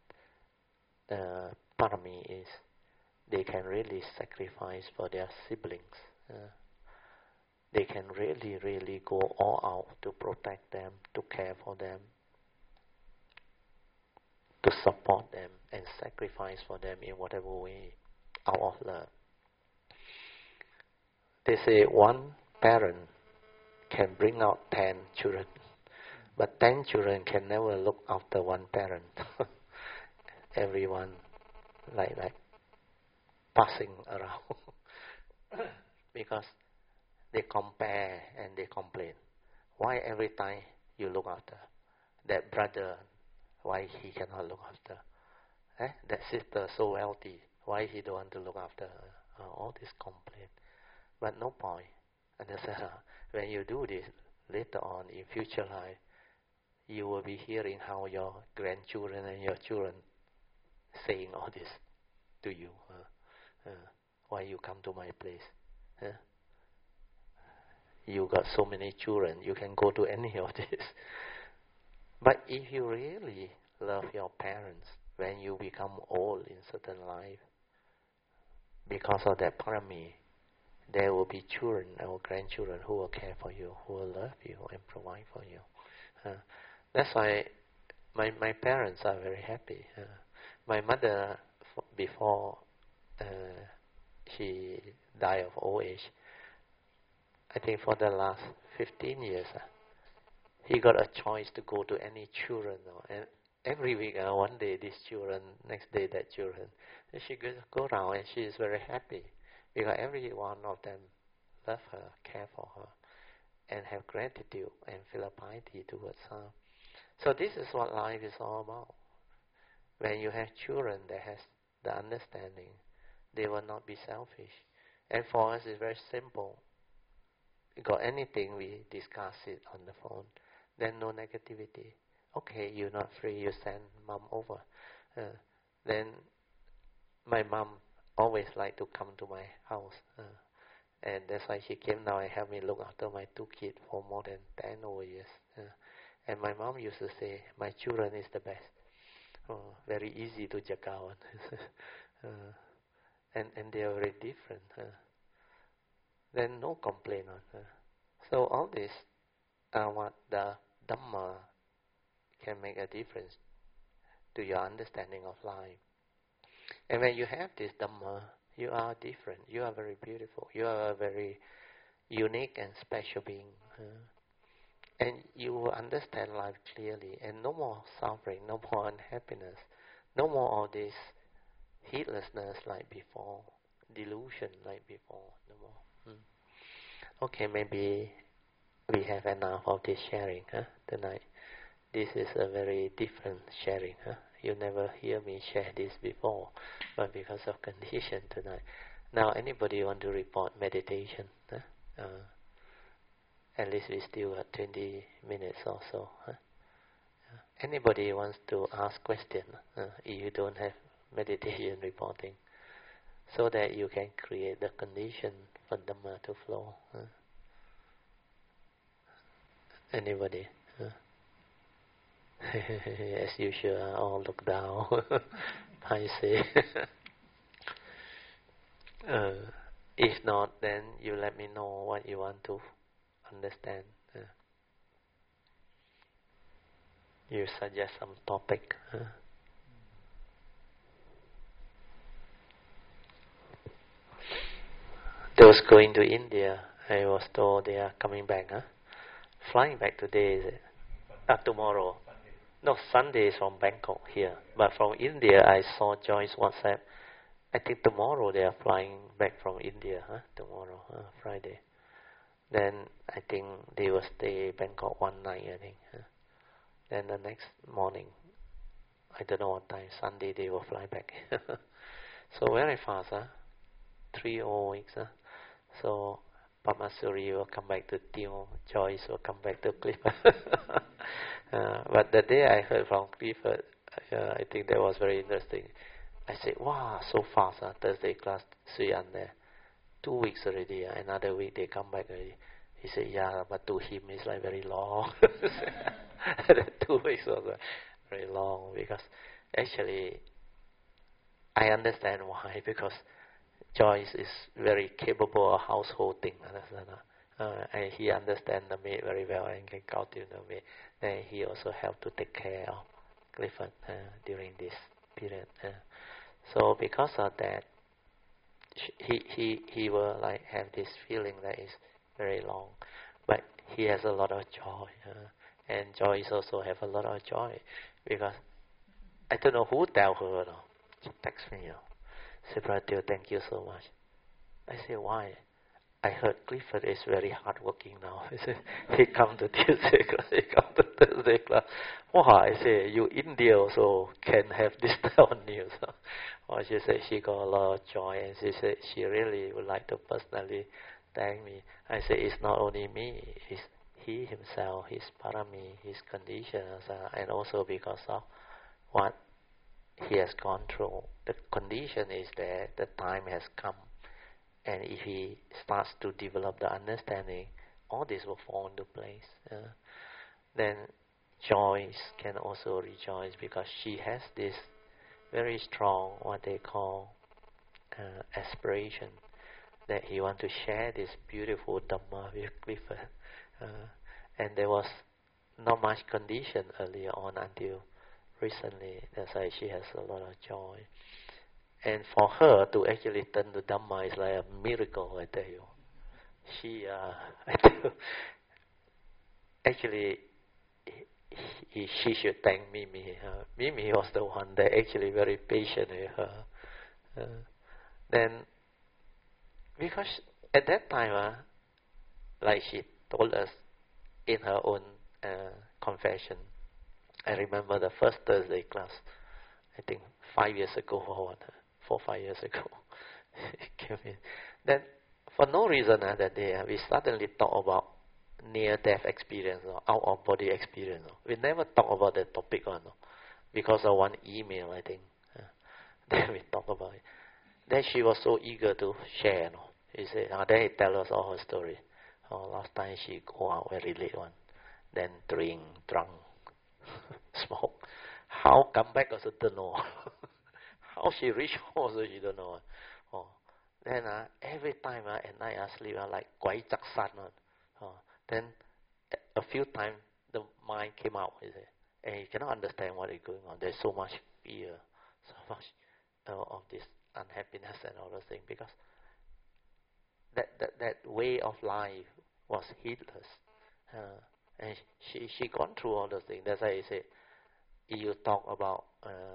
parami is. They can really sacrifice for their siblings. They can really, really go all out to protect them, to care for them, to support them and sacrifice for them in whatever way, out of love. They say one parent can bring out 10 children, but 10 children can never look after one parent. Everyone like passing around because they compare and they complain. Why every time you look after that brother? Why he cannot look after? That sister so wealthy. Why he don't want to look after her? All this complaint, but no point. And they said, when you do this later on in future life, you will be hearing how your grandchildren and your children saying all this to you. Why you come to my place? You got so many children, you can go to any of this. But if you really love your parents, when you become old in certain life, because of that parami, there will be children or grandchildren who will care for you, who will love you and provide for you. That's why my parents are very happy. My mother, before she died of old age, I think for the last 15 years, he got a choice to go to any children. And every week, one day this children, next day that children. And she go around and she is very happy because every one of them love her, care for her, and have gratitude and feel piety towards her. So this is what life is all about. When you have children that has the understanding, they will not be selfish. And for us, it's very simple. Got anything, we discuss it on the phone. Then no negativity. Okay, you're not free, you send mom over. Then my mom always like to come to my house. And that's why she came now and helped me look after my 2 kids for more than 10 over years. And my mom used to say, my children is the best. Very easy to jaga on. And they are very different. Then no complaint on. So all this are what the Dhamma can make a difference to your understanding of life. And when you have this Dhamma, you are different. You are very beautiful. You are a very unique and special being. And you will understand life clearly. And no more suffering, no more unhappiness, no more all this heedlessness like before, delusion like before, no more. Okay, maybe we have enough of this sharing tonight. This is a very different sharing. You never hear me share this before, but because of condition tonight. Now, anybody want to report meditation? At least we still got 20 minutes or so. Anybody wants to ask question? If you don't have meditation reporting, so that you can create the condition for Dhamma to flow. Anybody? As usual, all look down. I say. If not, then you let me know what you want to understand. You suggest some topic. Those going to India, I was told they are coming back. Flying back today, is it? Tomorrow. No, Sunday is from Bangkok here. But from India, I saw Joyce WhatsApp. I think tomorrow they are flying back from India. Tomorrow, Friday. Then I think they will stay Bangkok one night, I think. Then the next morning, I don't know what time, Sunday they will fly back. So very fast, 3 weeks. So Pamasuri will come back to Tio, Joyce will come back to Clifford. But the day I heard from Clifford, I think that was very interesting. I said, wow, so fast, Thursday class, Suyan there. 2 weeks already, another week they come back already. He said, yeah, but to him it's like very long. 2 weeks was very long, because actually I understand why, because Joyce is very capable of household thing. And he understands the maid very well and can cultivate the maid. And he also helped to take care of Clifford during this period. So because of that, he will like have this feeling that is very long, but he has a lot of joy, and Joyce also have a lot of joy, because I don't know who tell her. She text me, say, Brother Teo, thank you so much. I say, why? I heard Clifford is very hardworking now. I said, he come to Tuesday class, he come to Thursday class. Wow, I say, you India also can have this type of news. Or she said she got a lot of joy, and she said she really would like to personally thank me. I said, it's not only me, it's he himself, his parami, his conditions, and also because of what he has gone through. The condition is there, the time has come. And if he starts to develop the understanding, all this will fall into place. Then Joyce can also rejoice, because she has this very strong, what they call, aspiration, that he want to share this beautiful Dhamma with Clifford. And there was not much condition earlier on until recently. That's why she has a lot of joy. And for her to actually turn to Dhamma is like a miracle, I tell you. She, I tell you, actually, she should thank Mimi. Mimi was the one that actually very patient with her. Then, because at that time, like she told us in her own confession, I remember the first Thursday class, I think 5 years ago or what, 4 or 5 years ago, came in. Then For no reason that day, we suddenly talk about near-death experience or out-of-body experience. We never talk about that topic because of one email, I think. Then we talk about it. Then she was so eager to share. He said, then he tell us all her story. Last time she go out very late one, then drink, drunk, smoke. How come back also don't know. How she reach home also she don't know. Then every time at night I sleep like 鬼責山. Then a few times the mind came out, and you cannot understand what is going on. There's so much fear, so much of this unhappiness and all those things, because that way of life was heedless. And she gone through all those things. That's why I say, you talk about,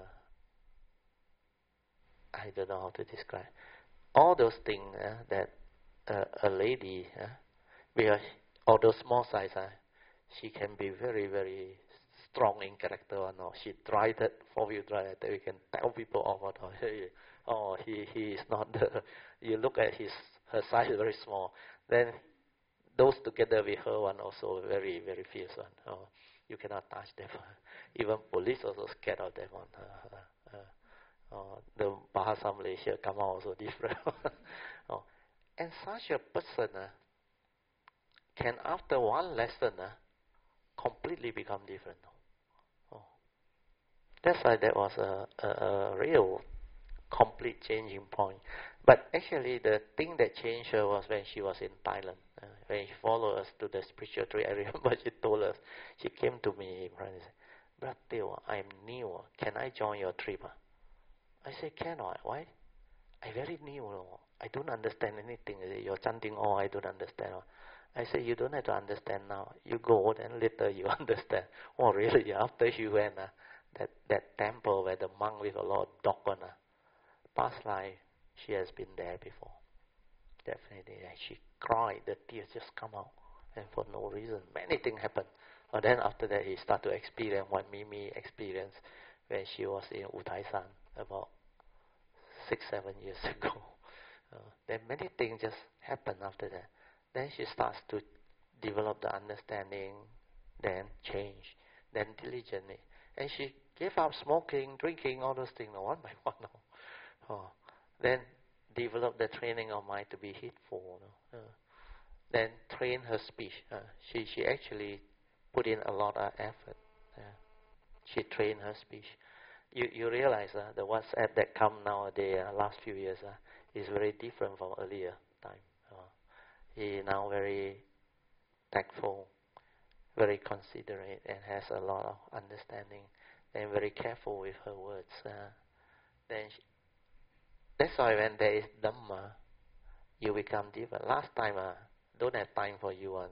I don't know how to describe, all those things that a lady, because although small size, she can be very, very strong in character or not. She tried that 4-wheel drive that we can tell people off. He is not the, you look at her size is very small. Then those together with her one also very, very fierce one. You cannot touch them. Even police also scared of them one. The Bahasa Malaysia come out also different. And such a person can, after one lesson, completely become different. That's why that was a real complete changing point. But actually, the thing that changed her was when she was in Thailand. When she followed us to the spiritual tree, I remember she told us, she came to me and said, Brother Teo, I'm new. Can I join your trip? I said, cannot. Why? I very new. I don't understand anything. You're chanting, I don't understand. I said, you don't have to understand now. You go, then later you understand. Oh, really? After she went, that temple where the monk with a lot of dog on, past life, she has been there before. Definitely. And she cried. The tears just come out. And for no reason. Many things happened. But then after that, he started to experience what Mimi experienced when she was in Utaisan about 6-7 years ago. Then many things just happened after that. Then she starts to develop the understanding, then change, then diligently. And she gave up smoking, drinking, all those things, one by one. Then develop the training of mind to be heedful. Then train her speech. She actually put in a lot of effort. She trained her speech. You realize the WhatsApp that come nowadays, last few years, is very different from earlier time. He now very tactful, very considerate, and has a lot of understanding, and very careful with her words. That's why when there is Dhamma, you become different. Last time, don't have time for you one.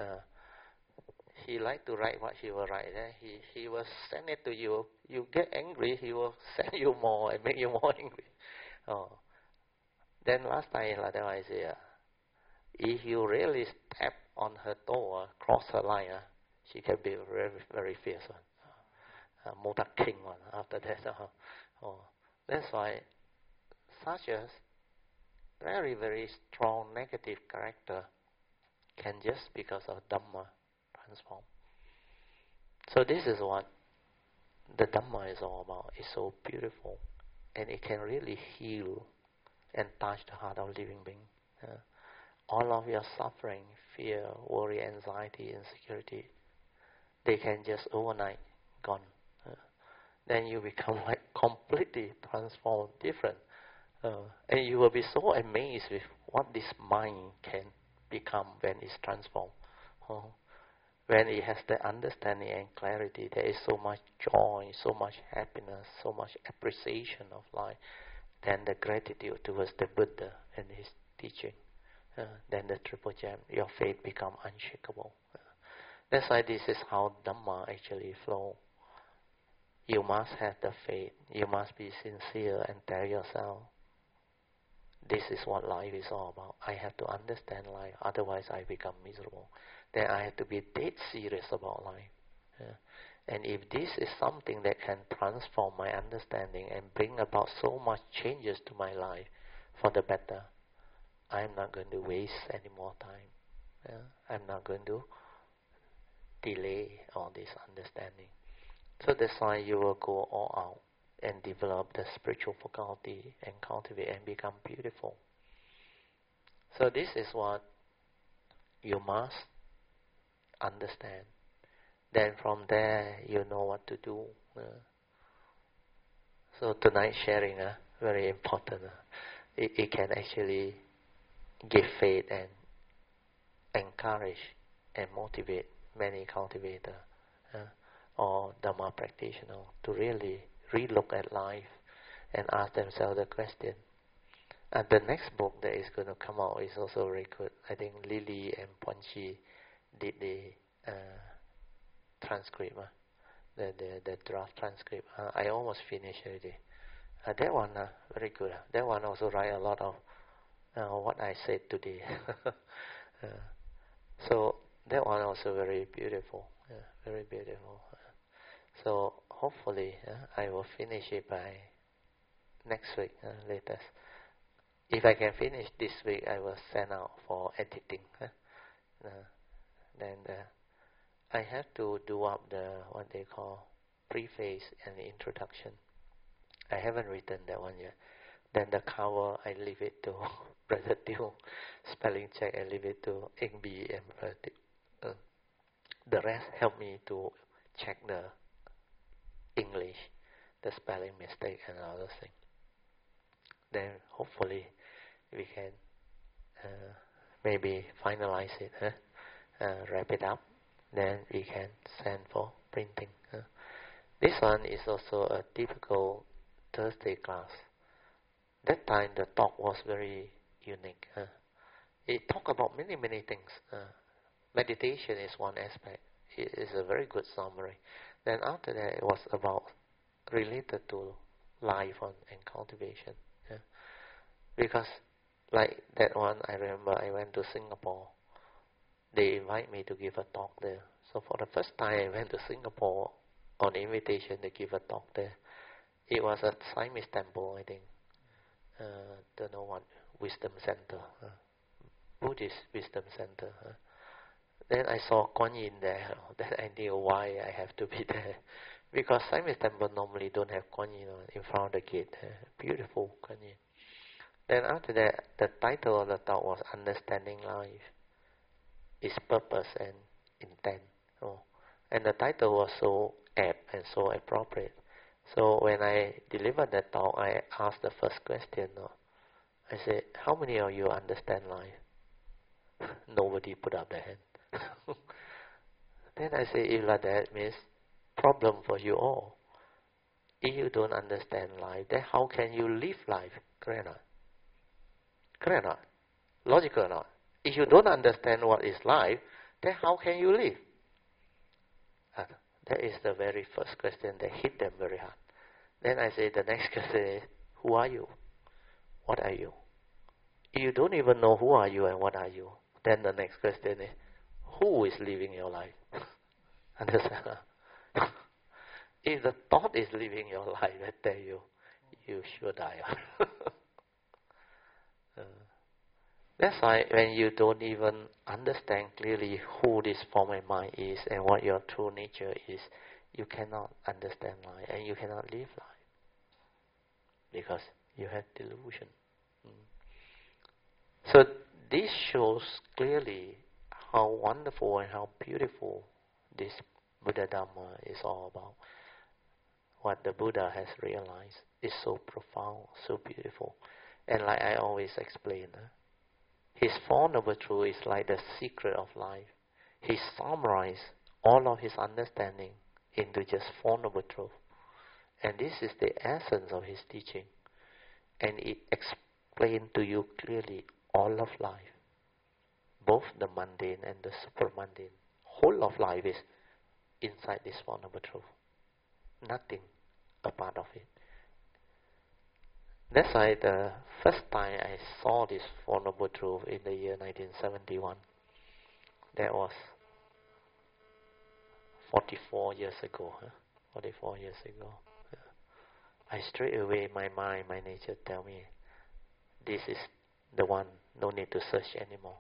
He like to write what he will write. He will send it to you. You get angry, he will send you more and make you more angry. Then last time, like that, I say, if you really step on her toe, cross her line, she can be very, very fierce one. Modak King one after that. That's why such a very, very strong negative character can just because of Dhamma transform. So this is what the Dhamma is all about. It's so beautiful, and it can really heal and touch the heart of living being. All of your suffering, fear, worry, anxiety, insecurity, they can just overnight gone. Then you become like completely transformed, different. And you will be so amazed with what this mind can become when it's transformed. When it has the understanding and clarity, there is so much joy, so much happiness, so much appreciation of life. Then the gratitude towards the Buddha and his teaching. Then the Triple Gem, your faith become unshakable. That's why this is how Dhamma actually flow. You must have the faith. You must be sincere and tell yourself, this is what life is all about. I have to understand life, otherwise I become miserable. Then I have to be dead serious about life. And if this is something that can transform my understanding and bring about so much changes to my life for the better, I'm not going to waste any more time. I'm not going to delay all this understanding. So that's why you will go all out and develop the spiritual faculty and cultivate and become beautiful. So this is what you must understand. Then from there you know what to do. So tonight sharing very important. It can actually give faith and encourage and motivate many cultivators or Dhamma practitioners to really relook at life and ask themselves the question. And the next book that is going to come out is also very good. I think Lily and Ponchi did the transcript, the draft transcript. I almost finished already. That one very good. That one also write a lot of what I said today. So that one also very beautiful, very beautiful. So hopefully I will finish it by next week latest. If I can finish this week, I will send out for editing. Then I have to do up the what they call preface and introduction. I haven't written that one yet. Then the cover, I leave it to Brother Teo. Spelling check, I leave it to Eng B and Brother Teo. The rest help me to check the English, the spelling mistake and all those things. Then hopefully we can maybe finalize it, wrap it up. Then we can send for printing. This one is also a typical Thursday class. That time the talk was very unique. It talked about many things. Meditation is one aspect. It is a very good summary. Then after that it was about related to life and cultivation. Because like that one, I remember I went to Singapore. They invite me to give a talk there. So for the first time I went to Singapore on invitation to give a talk there. It was at Siamese Temple, I think. Don't know what, Wisdom Center. Buddhist Wisdom Center. Then I saw Kuan Yin there. Then I knew why I have to be there. Because Siamese Temple normally don't have Kuan Yin in front of the gate. Beautiful Kuan Yin. Then after that, the title of the talk was Understanding Life, Its Purpose and Intent. And the title was so apt and so appropriate. So when I delivered that talk, I asked the first question. I said, how many of you understand life? Nobody put up their hand. Then I said, if like that means problem for you all. If you don't understand life, then how can you live life? Correct or not? Correct or not? Logical or not? If you don't understand what is life, then how can you live? That is the very first question that hit them very hard. Then I say the next question is, who are you? What are you? If you don't even know who are you and what are you, then the next question is, who is living your life? Understand? If the thought is living your life, I tell you, you sure die. That's why when you don't even understand clearly who this form and mind is and what your true nature is, you cannot understand life and you cannot live life because you have delusion. So this shows clearly how wonderful and how beautiful this Buddha Dhamma is all about. What the Buddha has realized is so profound, so beautiful. And like I always explain, his Four Noble Truths is like the secret of life. He summarized all of his understanding into just Four Noble Truths. And this is the essence of his teaching. And it explains to you clearly all of life, both the mundane and the super mundane. Whole of life is inside this Four Noble Truths. Nothing a part of it. That's why the first time I saw this Four Noble Truths in the year 1971, that was 44 years ago. 44 years ago. I straight away, my mind, my nature tell me, this is the one No need to search anymore.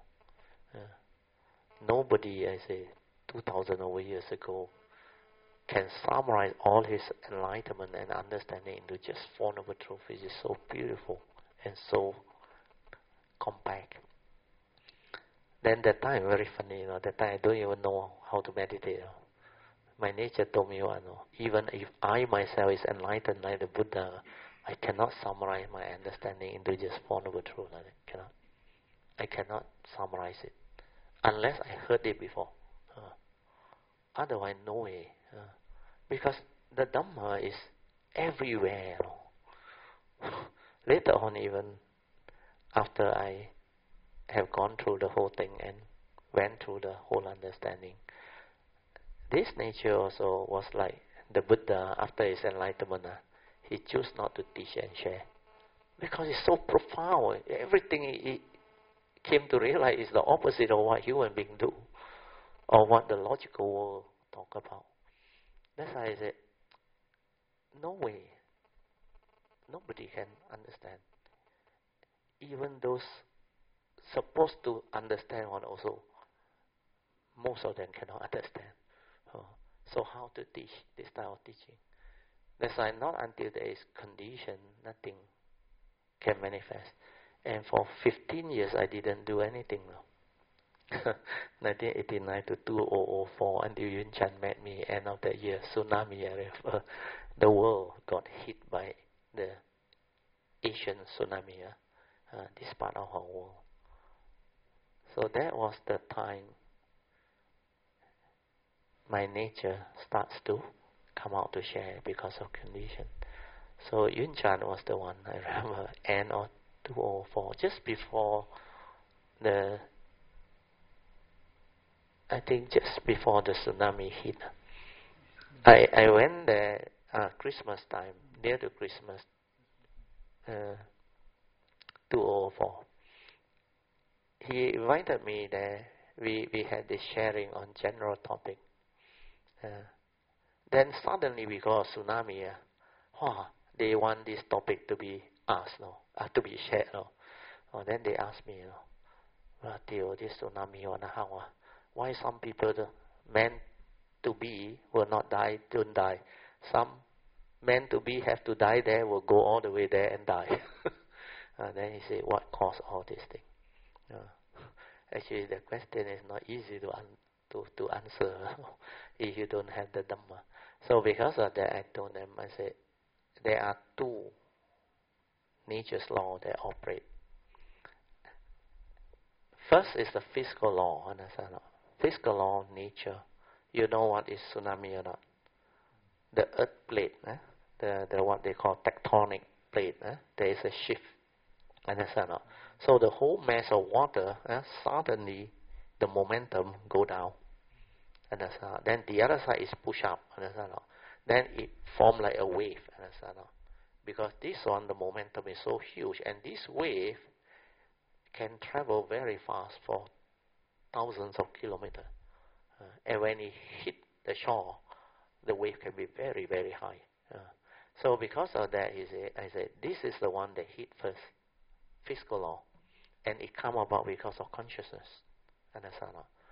Nobody, I say, 2,000 over years ago, can summarize all his enlightenment and understanding into just Four Noble Truths, which is so beautiful and so compact. Then that time, very funny, that time I don't even know how to meditate. My nature told me, even if I myself is enlightened like the Buddha, I cannot summarize my understanding into just Four Noble Truths. I cannot summarize it unless I heard it before. Otherwise, no way. Because the Dhamma is everywhere. Later on, even after I have gone through the whole thing and went through the whole understanding, this nature also was like the Buddha after his enlightenment. He chose not to teach and share because it's so profound. Everything he came to realize is the opposite of what human beings do or what the logical world talk about. That's why I said, no way. Nobody can understand. Even those supposed to understand one also, most of them cannot understand. So how to teach this type of teaching? That's why not until there is condition, nothing can manifest. And for 15 years I didn't do anything. 1989 to 2004 until Yun Chan met me end of that year, tsunami area. The world got hit by the Asian tsunami, this part of our world. So that was the time my nature starts to come out to share because of condition. So Yun Chan was the one, I remember, end of 2004, just before I think just before the tsunami hit. I went there Christmas time, near to Christmas, 2004. He invited me there. We had this sharing on general topic. Then suddenly we got a tsunami. They want this topic to be asked, to be shared. Then they asked me, this tsunami, why some people meant to be will not die, don't die. Some meant to be have to die there, will go all the way there and die. Then he said, what caused all this thing? Actually, the question is not easy to answer if you don't have the Dhamma. So because of that, I told them, I said, there are two nature's law that operate. First is the physical law, understand? Physical law of nature. You know what is tsunami or not? The earth plate, the what they call tectonic plate, there is a shift. Understand? So the whole mass of water, suddenly the momentum go down. Understand? Then the other side is push up. Understand? Then it form like a wave. Understand? Because this one, the momentum is so huge, and this wave can travel very fast for thousands of kilometers. And when it hit the shore, the wave can be very, very high. So because of that, I said, this is the one that hit first, physical law. And it come about because of consciousness. Understand?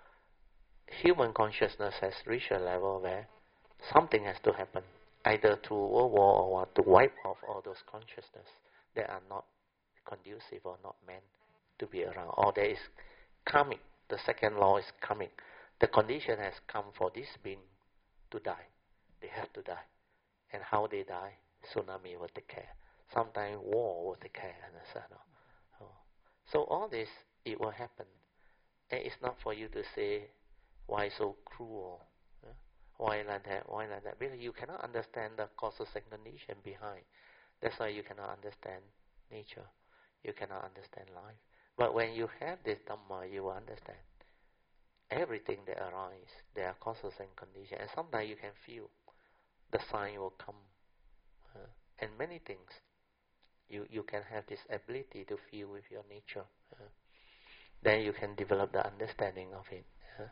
Human consciousness has reached a level where something has to happen, either through World War or what, to wipe off all those consciousness that are not conducive or not meant to be around. Or there is coming. The second law is coming. The condition has come for this being to die. They have to die. And how they die, tsunami will take care. Sometimes war will take care. Understand? So all this, it will happen. And it's not for you to say, why so cruel? Why like that? Why like that? Because you cannot understand the causes and condition behind. That's why you cannot understand nature. You cannot understand life. But when you have this Dhamma, you will understand. Everything that arises, there are causes and conditions. And sometimes you can feel the sign will come. And many things. You can have this ability to feel with your nature. Then you can develop the understanding of it.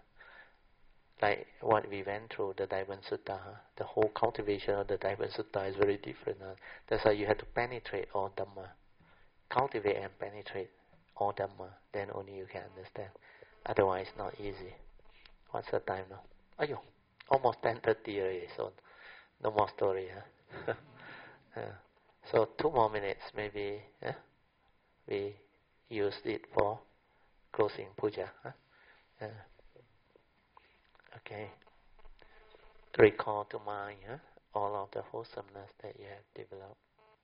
Like what we went through, the Daivan Sutta. The whole cultivation of the Daivan Sutta is very different. That's why you have to penetrate all Dhamma. Cultivate and penetrate all Dhamma, then only you can understand. Otherwise, not easy. What's the time now? Ayo, almost 10:30 already, so no more story, huh? So 2 more minutes, maybe we use it for closing puja. Huh? Okay. Recall to mind all of the wholesomeness that you have developed.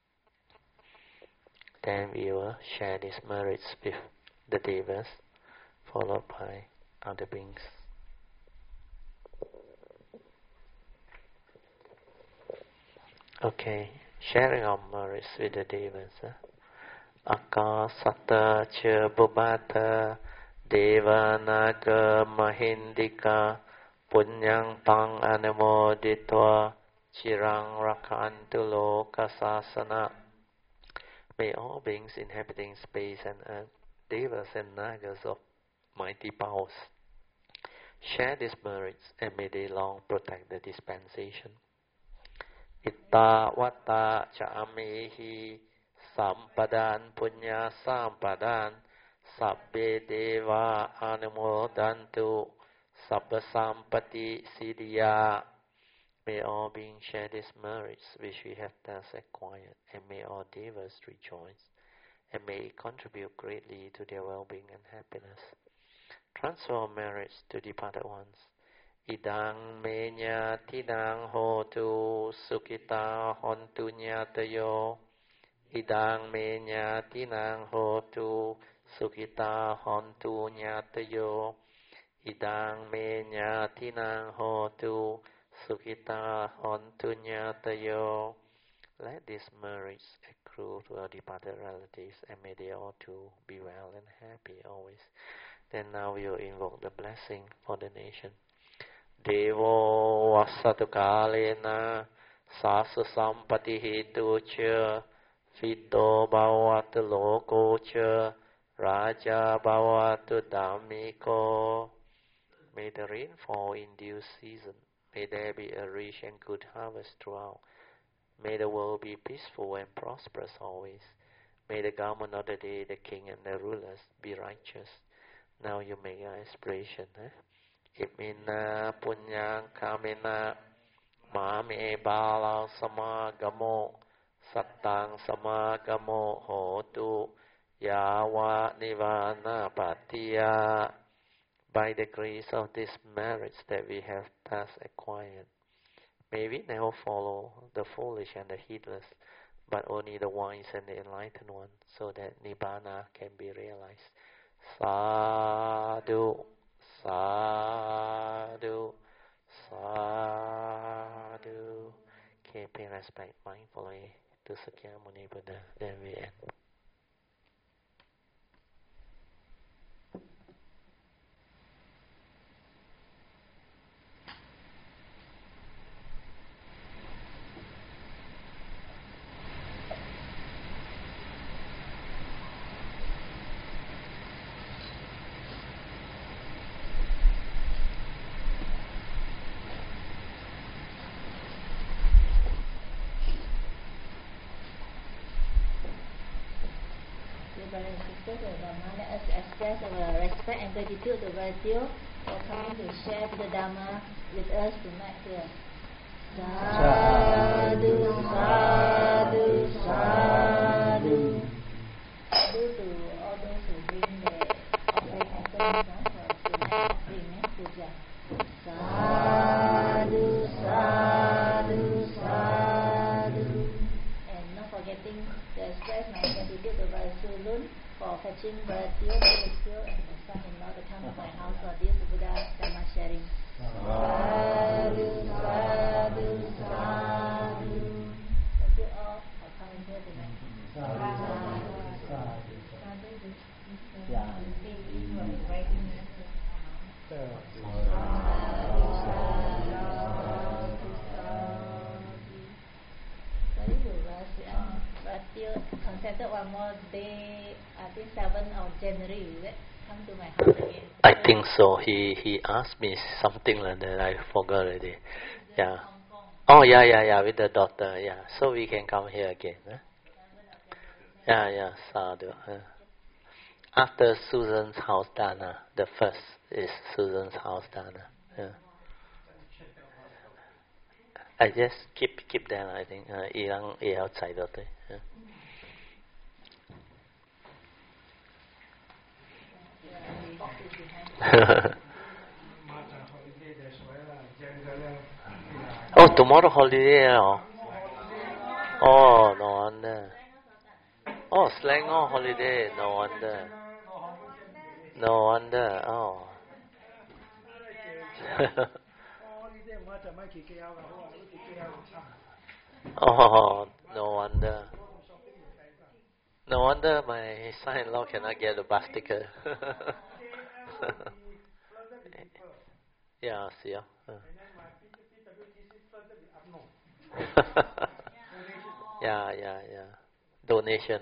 Then we will share these merits with the devas, followed by other beings. Okay, sharing our merits with the devas. Akasata cha bubata devanaga mahindika punyang tang anamoditva chirang rakantu lokasasana. May all beings inhabiting space and earth, devas and nagas of mighty powers, share these merits, and may they long protect the dispensation. Itta vata cha amehi sampadan punya sampadan sabbe deva anumodantu sabba sampati siddhya. May all beings share these merits which we have thus acquired, and may all devas rejoice, and may it contribute greatly to their well-being and happiness. Transfer merits to departed ones. Idang menya tidang hotu sukita hontu nyatayo. Idang menya tidang hotu sukita hontu nyatayo. Idang menya tidang hotu sukita hontu nyatayo. Let these merits accrue to our departed relatives, and may they all too be well and happy always. Then now we will invoke the blessing for the nation. Devo vasatu kalena sasu sampati hitu cha fito bhavatu loko cha raja bhavatu dhammiko. May the rain fall in due season. May there be a rich and good harvest throughout. May the world be peaceful and prosperous always. May the government of the day, the king and the rulers, be righteous. Now you make your aspiration. Imina punyang kamina mame bala samagamo sattang samagamo hotu yawa nivana patiya. By the grace of these merits that we have thus acquired, may we never follow the foolish and the heedless, but only the wise and the enlightened ones, so that Nibbana can be realized. Sadhu, sadhu, sadhu. Okay, pay respect mindfully to Sakyamuni Buddha. Then we end. Let us express our respect and gratitude to Virtue for coming to share the Dhamma with us tonight here. Sadhu, sadhu, sadhu. Sadhu to all those who bring the offering items for tonight's offering, puja. Sadhu, sadhu, sadhu. And not forgetting to express my gratitude to Virtue Lun for fetching Virtue and the son-in-law to come to my house for this Buddha Dhamma sharing. Sadhu, sadhu, sadhu. Thank you all for coming here tonight. Sadhu, sadhu. Yeah. Thank you for inviting us to the house. Sadhu, sadhu, sadhu. Sorry to rush. Virtue consented one more day, I think 7th of January, is it? Come to my house again. I think so. He asked me something like that. I forgot already. Yeah. Oh, yeah. With the daughter. Yeah. So we can come here again. Huh? Yeah. Sadhu. after Susan's house dana. The first is Susan's house dana. Yeah. I just keep them. I think 一樣也要踩到對。Oh, tomorrow holiday. Oh, no wonder. Oh, Selangor holiday. No wonder. No wonder. Oh. Oh, no wonder. No wonder my son-in-law cannot get a bus ticket. Yeah, see ya. Yeah. Donation,